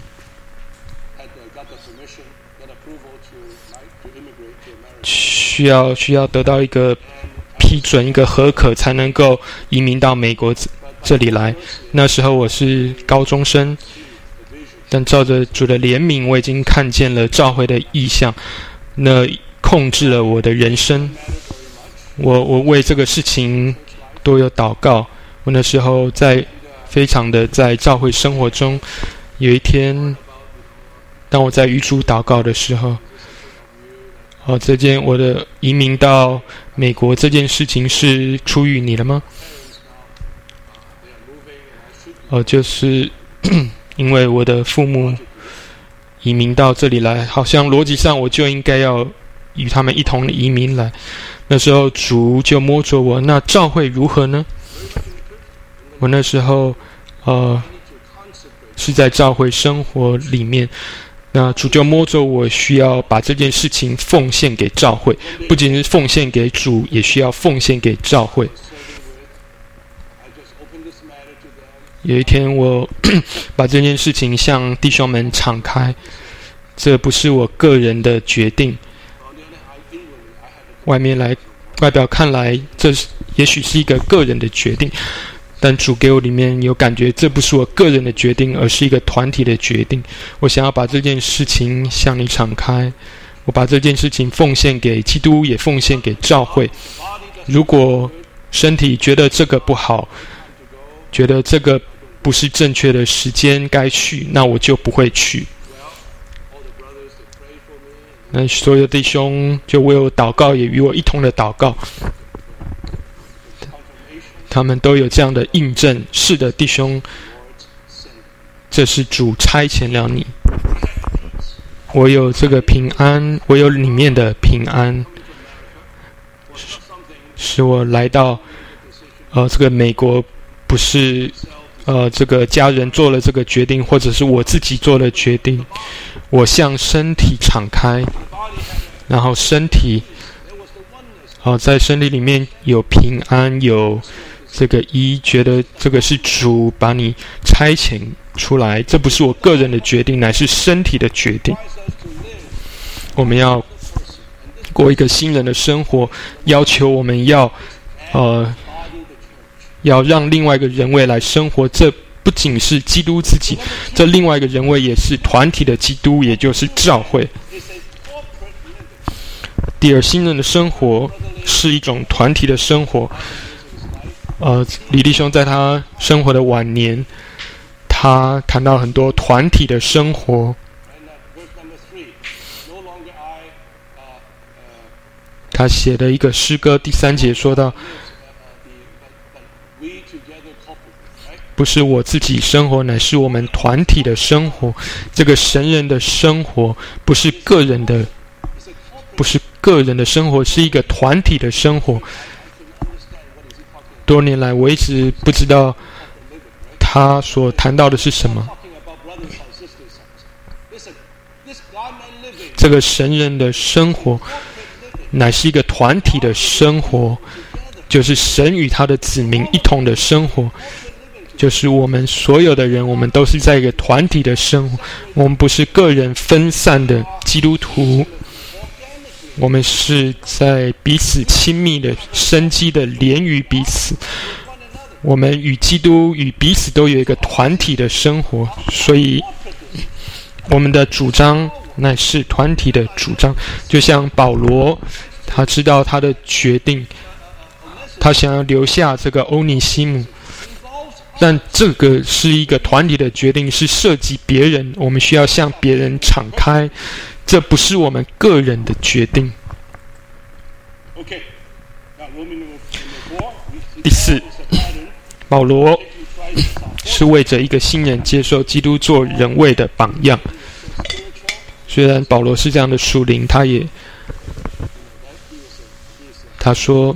需要得到一个批准，一个核可，才能够移民到美国这里来。那时候我是高中生，但照着主的怜悯，我已经看见了召会的意象，那控制了我的人生。我为这个事情都有祷告。我那时候非常的在召会生活中，有一天，当我在与主祷告的时候，我的移民到美国这件事情是出于你的吗？就是因为我的父母移民到这里来，好像逻辑上我就应该要与他们一同移民来。那时候主就摸着我，那召会如何呢？我那时候是在召会生活里面，那主就摸着我，需要把这件事情奉献给召会，不仅是奉献给主，也需要奉献给召会。有一天我把这件事情向弟兄们敞开，这不是我个人的决定，外表看来这也许是一个个人的决定，但主给我里面有感觉，这不是我个人的决定，而是一个团体的决定。我想要把这件事情向你敞开，我把这件事情奉献给基督，也奉献给召会。如果身体觉得这个不好，觉得这个不是正确的时间该去，那我就不会去。那所有弟兄就为我祷告，也与我一同的祷告。他们都有这样的印证，是的，弟兄，这是主差遣了你。我有这个平安，我有里面的平安，使我来到这个美国，不是这个家人做了这个决定，或者是我自己做了决定。我向身体敞开，然后身体在身体里面有平安，有这个觉得这个是主把你差遣出来，这不是我个人的决定，乃是身体的决定。我们要过一个新人的生活，要求我们要让另外一个人位来生活，这不仅是基督自己，这另外一个人位也是团体的基督，也就是召会。第二，新人的生活是一种团体的生活。李弟兄在他生活的晚年，他谈到很多团体的生活。他写的一个诗歌，第3节说到，不是我自己生活，乃是我们团体的生活。这个神人的生活不是个人的生活，是一个团体的生活。多年来我一直不知道他所谈到的是什么？这个神人的生活乃是一个团体的生活，就是神与他的子民一同的生活，就是我们所有的人，我们都是在一个团体的生活，我们不是个人分散的基督徒，我们是在彼此亲密的生机的连于彼此，我们与基督与彼此都有一个团体的生活，所以我们的主张乃是团体的主张。就像保罗，他知道他的决定，他想要留下这个欧尼西姆，但这个是一个团体的决定，是涉及别人，我们需要向别人敞开，这不是我们个人的决定。第四，保罗是为着一个新人接受基督做人位的榜样。虽然保罗是这样的属灵，他说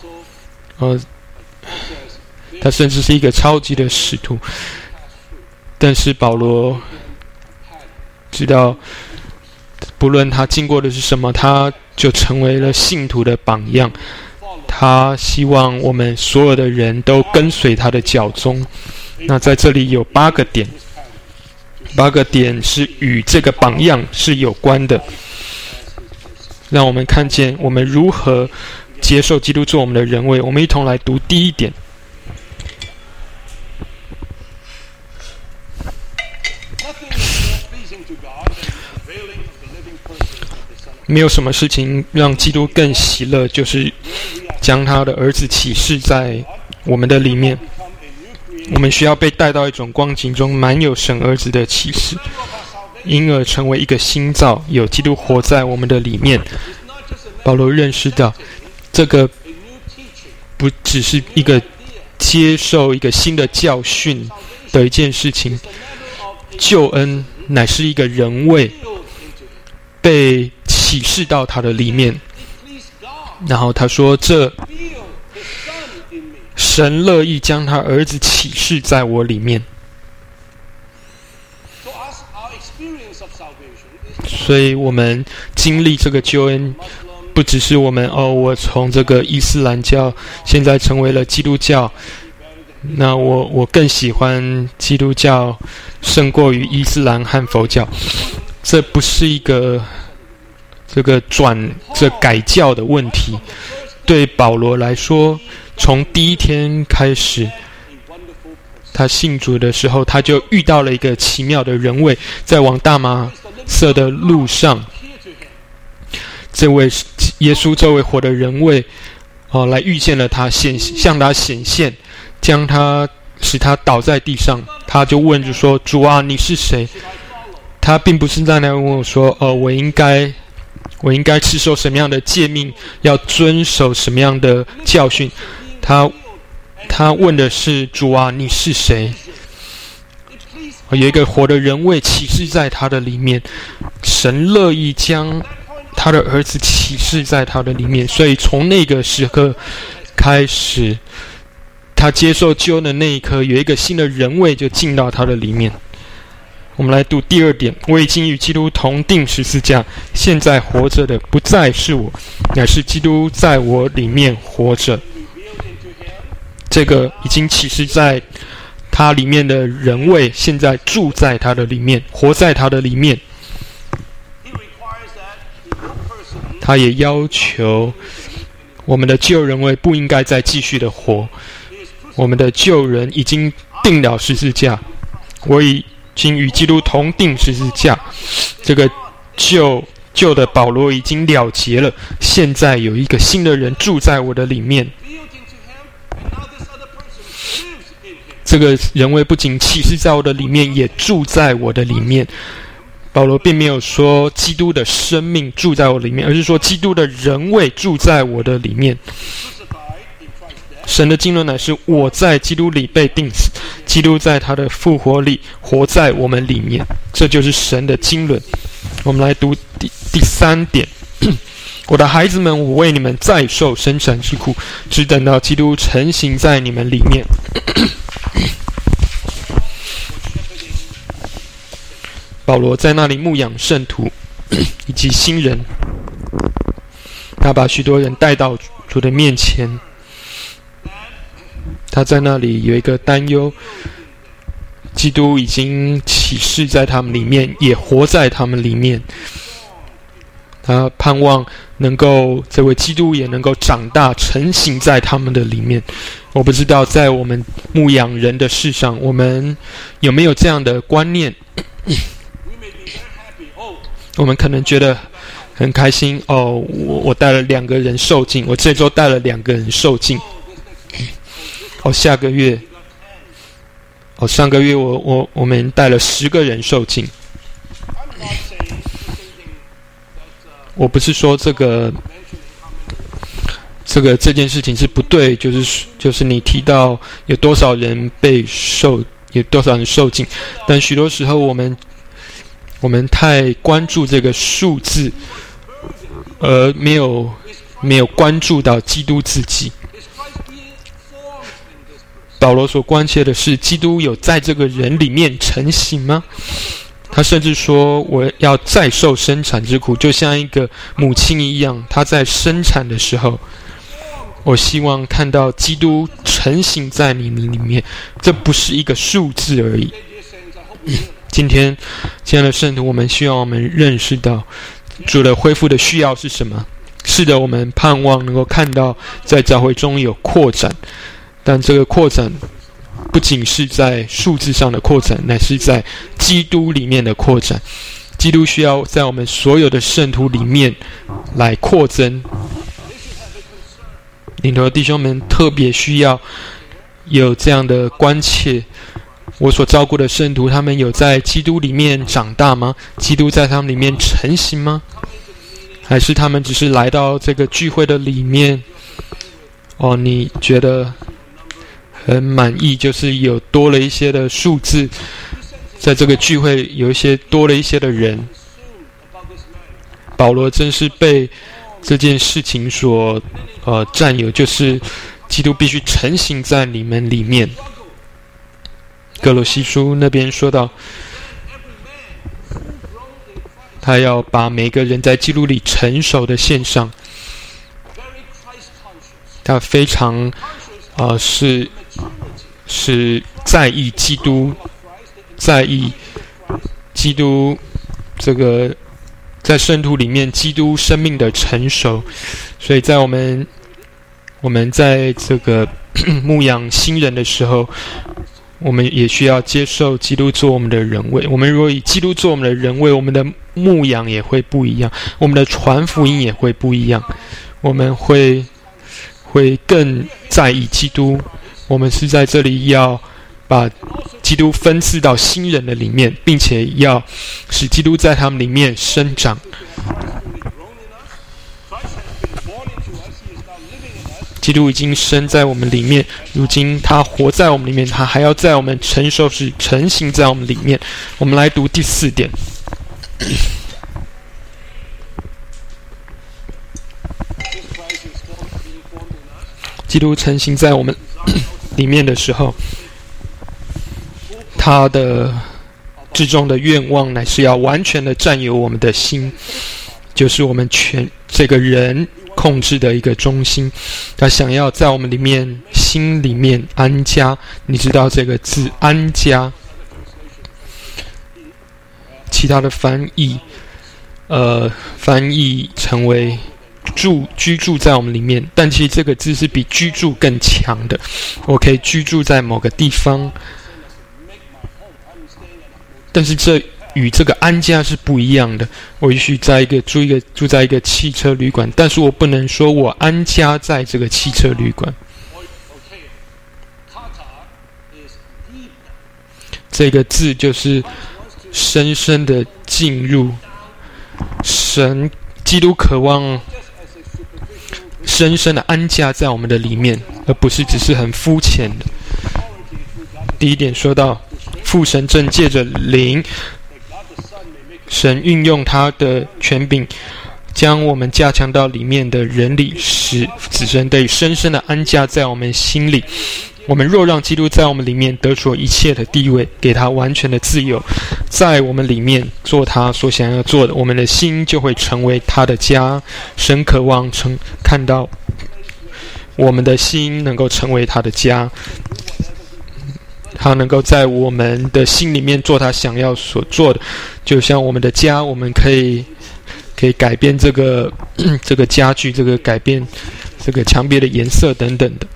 他甚至是一个超级的使徒，但是保罗知道不论他经过的是什么，他就成为了信徒的榜样。他希望我们所有的人都跟随他的脚踪。那在这里有8个点，8个点是与这个榜样是有关的，让我们看见我们如何接受基督做我们的人位。我们一同来读第一点。没有什么事情让基督更喜乐，就是将他的儿子启示在我们的里面。我们需要被带到一种光景中，满有神儿子的启示，因而成为一个新造，有基督活在我们的里面。保罗认识到，这个不只是一个接受一个新的教训的一件事情，救恩乃是一个人位被启示到他的里面。然后他说，这神乐意将他儿子启示在我里面。所以我们经历这个救恩，不只是我们我从这个伊斯兰教现在成为了基督教，那我更喜欢基督教胜过于伊斯兰和佛教。这不是一个这改教的问题。对保罗来说，从第一天开始，他信主的时候，他就遇到了一个奇妙的人位，在往大马色的路上，这位耶稣这位活的人位来遇见了他，向他显现，将他使他倒在地上。他就问着说，主啊，你是谁？他并不是在那问我说我应该持守什么样的诫命，要遵守什么样的教训。他问的是，主啊，你是谁？有一个活的人位启示在他的里面，神乐意将他的儿子启示在他的里面。所以从那个时刻开始，他接受救恩的那一刻，有一个新的人位就进到他的里面。我们来读第二点，我已经与基督同定十字架，现在活着的不再是我，乃是基督在我里面活着。这个已经启示在他里面的人位，现在住在他的里面，活在他的里面。他也要求我们的旧人位不应该再继续的活，我们的旧人已经定了十字架，我已经与基督同定十字架。这个旧的保罗已经了结了，现在有一个新的人住在我的里面。这个人位不仅启示在我的里面，也住在我的里面。保罗并没有说基督的生命住在我里面，而是说基督的人位住在我的里面。神的经纶乃是我在基督里被钉死，基督在他的复活里活在我们里面，这就是神的经纶。我们来读第三点，我的孩子们，我为你们再受生产之苦，只等到基督成形在你们里面。 保罗在那里牧养圣徒以及新人，他把许多人带到主的面前。他在那里有一个担忧，基督已经启示在他们里面，也活在他们里面。他盼望能够这位基督也能够长大成型在他们的里面。我不知道在我们牧养人的事上，我们有没有这样的观念？我们可能觉得很开心哦，我带了2个人受浸，我这周带了2个人受浸。下个月，上个月我们带了10个人受浸。我不是说这件事情是不对，就是你提到有多少人有多少人受浸，但许多时候我们太关注这个数字，而没有关注到基督自己。保罗所关切的是，基督有在这个人里面成型吗？他甚至说，我要再受生产之苦，就像一个母亲一样，他在生产的时候，我希望看到基督成型在你里面，这不是一个数字而已。今天的圣徒，我们需要我们认识到主的恢复的需要是什么。是的，我们盼望能够看到在教会中有扩展，但这个扩展不仅是在数字上的扩展，乃是在基督里面的扩展。基督需要在我们所有的圣徒里面来扩增。领头的弟兄们特别需要有这样的关切。我所照顾的圣徒，他们有在基督里面长大吗？基督在他们里面成型吗？还是他们只是来到这个聚会的里面，你觉得很满意，就是有多了一些的数字，在这个聚会有一些多了一些的人。保罗真是被这件事情所占有，就是基督必须成型在你们里面。哥罗西书那边说到，他要把每个人在基督里成熟的献上。他非常是在意基督，在意基督这个在圣徒里面基督生命的成熟。所以在我们在这个牧养新人的时候，我们也需要接受基督做我们的人位。我们如果以基督做我们的人位，我们的牧养也会不一样，我们的传福音也会不一样。我们会更在意基督。我们是在这里要把基督分赐到新人的里面，并且要使基督在他们里面生长。基督已经生在我们里面，如今他活在我们里面，他还要在我们成熟时成型在我们里面。我们来读第4点。基督成型在我们里面的时候，他的至终的愿望乃是要完全的占有我们的心，就是我们这个人控制的一个中心。他想要在我们里面心里面安家。你知道这个字安家，其他的翻译成为居住在我们里面，但其实这个字是比居住更强的。我可以居住在某个地方，但是这与这个安家是不一样的。我也许住在一个汽车旅馆，但是我不能说我安家在这个汽车旅馆。这个字就是深深的进入基督渴望深深的安家在我们的里面，而不是只是很肤浅的。第1点说到，父神正借着灵，神运用他的权柄，将我们加强到里面的人里，使子神得深深的安家在我们心里。 我们若让基督在我们里面得着一切的地位，给他完全的自由，在我们里面做他所想要做的，我们的心就会成为他的家。神渴望看到我们的心能够成为他的家，他能够在我们的心里面做他想要所做的。就像我们的家，我们可以改变这个家具，这个改变这个墙壁的颜色等等的。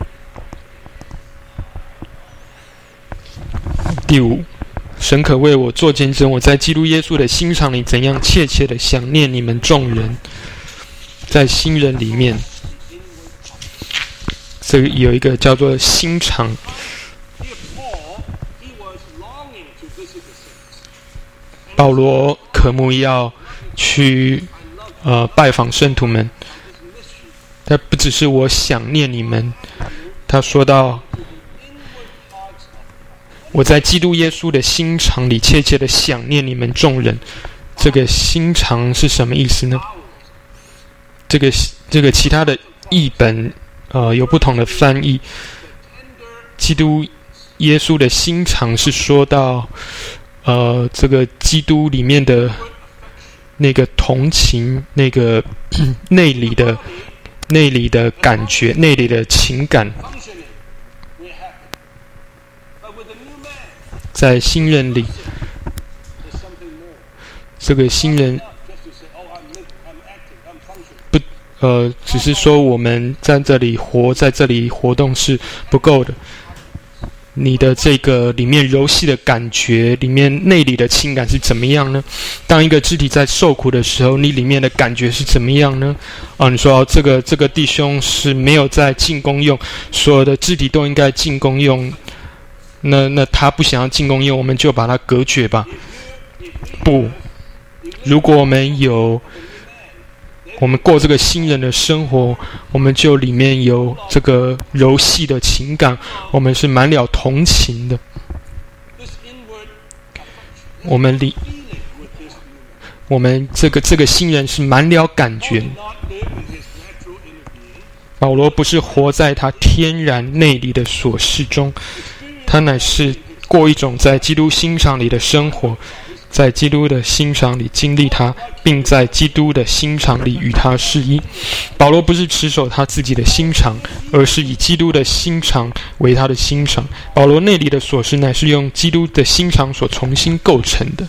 第五，神可为我做见证，我在基督耶稣的心肠里怎样切切的想念你们众人。在新人里面，这个有一个叫做心肠。保罗渴慕要去拜访圣徒们，但不只是我想念你们，他说到我在基督耶稣的心肠里切切的想念你们众人。这个心肠是什么意思呢？这个其他的译本有不同的翻译。基督耶稣的心肠是说到这个基督里面的那个同情，那个内里的感觉，内里的情感。在新人里，这个新人只是说我们在这里活，在这里活动是不够的。你的这个里面柔细的感觉，里面内里的情感是怎么样呢？当一个肢体在受苦的时候，你里面的感觉是怎么样呢？你说这个弟兄是没有在进功用，所有的肢体都应该进功用，那他不想要进功用，我们就把他隔绝吧。不，如果我们过这个新人的生活，我们就里面有这个柔细的情感，我们是满了同情的。我们这个新人是满了感觉。保罗不是活在他天然内里的琐事中，他乃是过一种在基督心肠里的生活，在基督的心肠里经历他，并在基督的心肠里与他是一。保罗不是持守他自己的心肠，而是以基督的心肠为他的心肠。保罗内里的琐事乃是用基督的心肠所重新构成的。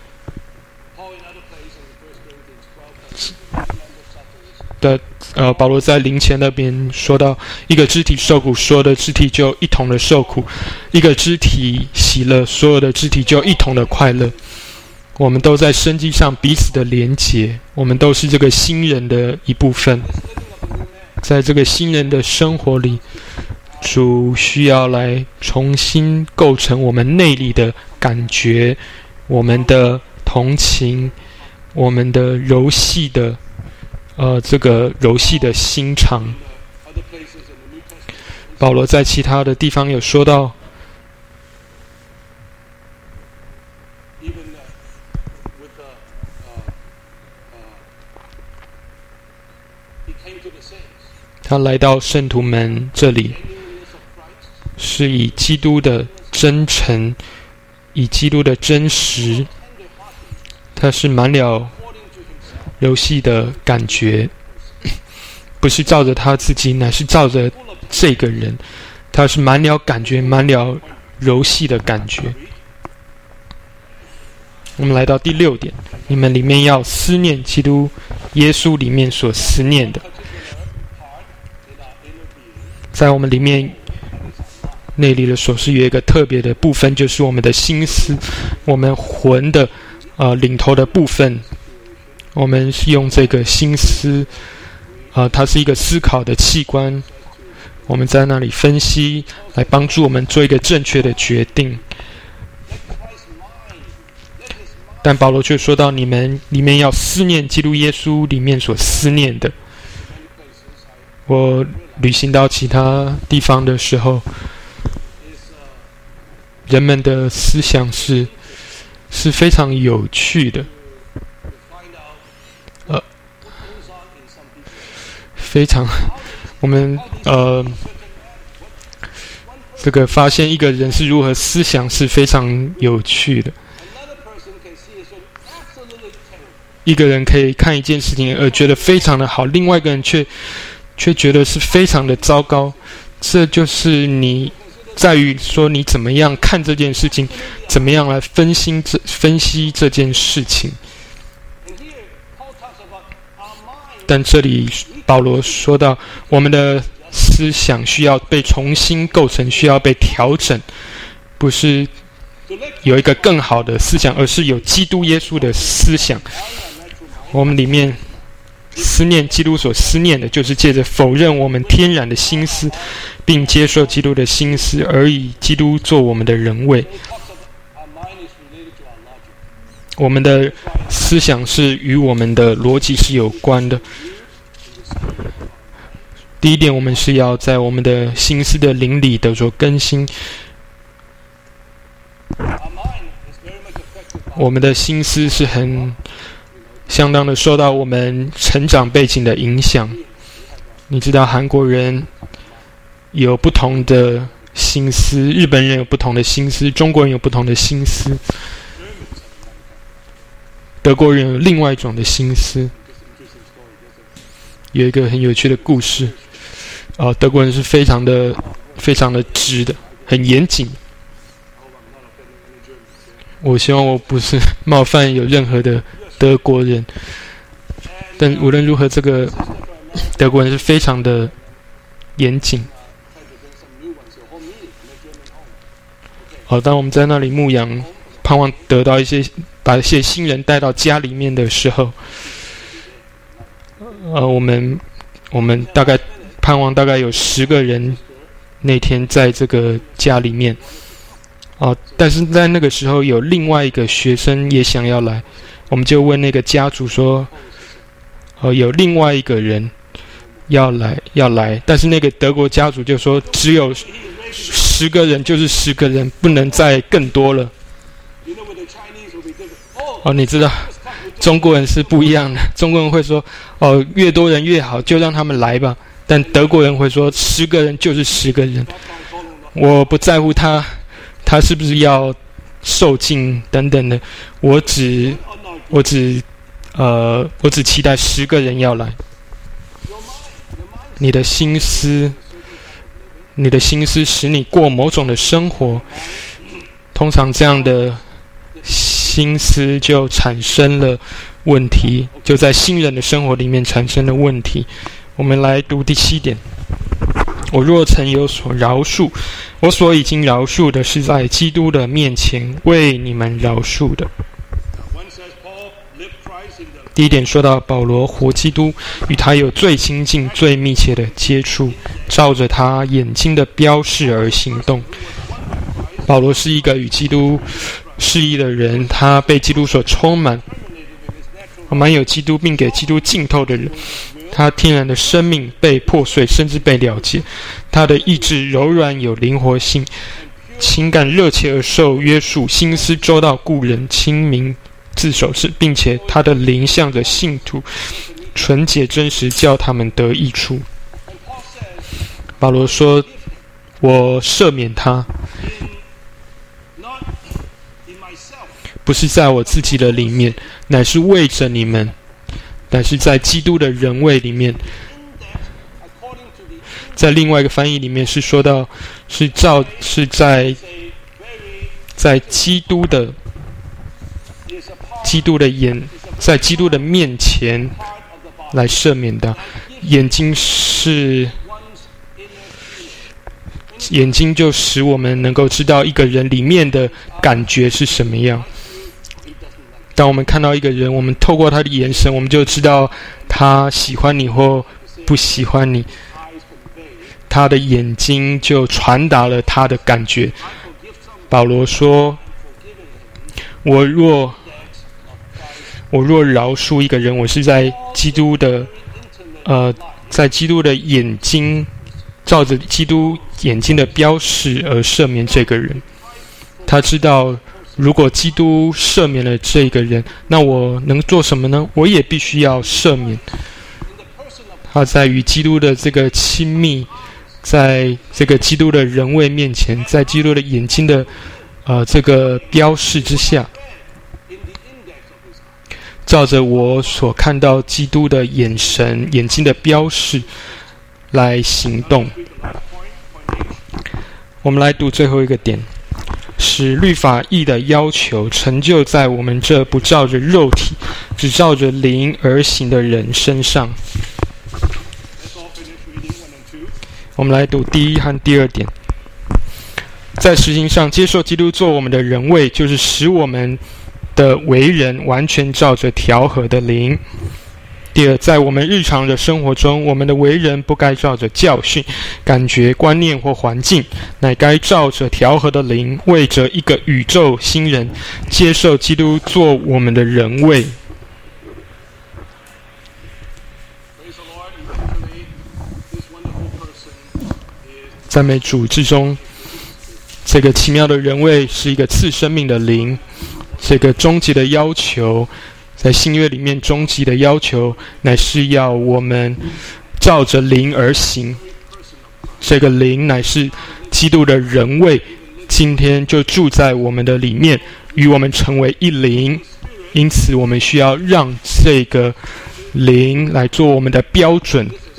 保罗在灵前那边说到，一个肢体受苦，所有的肢体就一同的受苦；一个肢体喜乐，所有的肢体就一同的快乐。我们都在生机上彼此的连结，我们都是这个新人的一部分。在这个新人的生活里，主需要来重新构成我们内里的感觉，我们的同情，我们的柔细的这个柔细的心肠。保罗在其他的地方有说到，他来到圣徒们这里，是以基督的真诚，以基督的真实，他是满了柔细的感觉，不是照着他自己，乃是照着这个人，他是满了感觉，满了柔细的感觉。我们来到第6点，你们里面要思念基督耶稣里面所思念的。在我们里面内里的琐事有一个特别的部分，就是我们的心思，我们魂的领头的部分。我们是用这个心思它是一个思考的器官，我们在那里分析，来帮助我们做一个正确的决定。但保罗却说到，你们里面要思念基督耶稣里面所思念的。我旅行到其他地方的时候，人们的思想是非常有趣的， 这个发现一个人是如何思想是非常有趣的。一个人可以看一件事情而觉得非常的好，另外一个人却觉得是非常的糟糕。这就是你在于说你怎么样看这件事情，怎么样来分析这件事情。但这里保罗说到，我们的思想需要被重新构成，需要被调整，不是有一个更好的思想，而是有基督耶稣的思想。我们里面思念基督所思念的，就是借着否认我们天然的心思，并接受基督的心思，而以基督做我们的人位。我们的思想是与我们的逻辑是有关的。第一点，我们是要在我们的心思的灵里得着更新。我们的心思是相当的受到我们成长背景的影响。你知道韩国人有不同的心思，日本人有不同的心思，中国人有不同的心思，德国人有另外一种的心思。有一个很有趣的故事，德国人是非常的直的，很严谨。我希望我不是冒犯有任何的德国人，但无论如何，这个德国人是非常的严谨。当我们在那里牧养，盼望得到把一些新人带到家里面的时候，我们大概盼望大概有10个人那天在这个家里面，但是在那个时候有另外一个学生也想要来，我们就问那个家主说，有另外一个人要来，但是那个德国家主就说只有10个人就是10个人，不能再更多了。你知道中国人是不一样的，中国人会说越多人越好，就让他们来吧。但德国人会说10个人就是10个人，我不在乎他是不是要受尽等等的，我只期待10个人要来。你的心思使你过某种的生活，通常这样的心思就产生了问题，就在新人的生活里面产生了问题。我们来读第7点。我若曾有所饶恕，我所已经饶恕的，是在基督的面前为你们饶恕的。第一点说到保罗活基督，与他有最亲近最密切的接触，照着他眼睛的标示而行动。保罗是一个与基督适宜的人，他被基督所充满，满有基督并给基督浸透的人。他天然的生命被破碎，甚至被了结。他的意志柔软有灵活性，情感热切而受约束，心思周到顾人，亲民自守是，并且他的灵向着信徒纯洁真实，叫他们得益处。保罗说，我赦免他，不是在我自己的里面，乃是为着你们，乃是在基督的人位里面。在另外一个翻译里面是说到，是在基督的在基督的面前来赦免的。眼睛就使我们能够知道一个人里面的感觉是什么样。当我们看到一个人，我们透过他的眼神，我们就知道他喜欢你或不喜欢你。他的眼睛就传达了他的感觉。保罗说，我若饶恕一个人，我是在基督的眼睛，照着基督眼睛的标示而赦免这个人。他知道，如果基督赦免了这个人，那我能做什么呢？我也必须要赦免。他在与基督的这个亲密在这个基督的人位面前，在基督的眼睛的这个标示之下，照着我所看到基督的眼睛的标示来行动。我们来读最后一个点，使律法义的要求成就在我们这不照着肉体，只照着灵而行的人身上。我们来读第一和第二点。在实行上接受基督做我们的人位，就是使我们的为人完全照着调和的灵。第二，在我们日常的生活中，我们的为人不该照着教训、感觉、观念或环境，乃该照着调和的灵，为着一个宇宙新人，接受基督做我们的人位。赞美主之中，这个奇妙的人位是一个赐生命的灵，这个终极的要求，在新约里面终极的要求乃是要我们照着灵而行。这个灵乃是基督的人位，今天就住在我们的里面，与我们成为一灵。因此我们需要让这个灵来做我们的标准，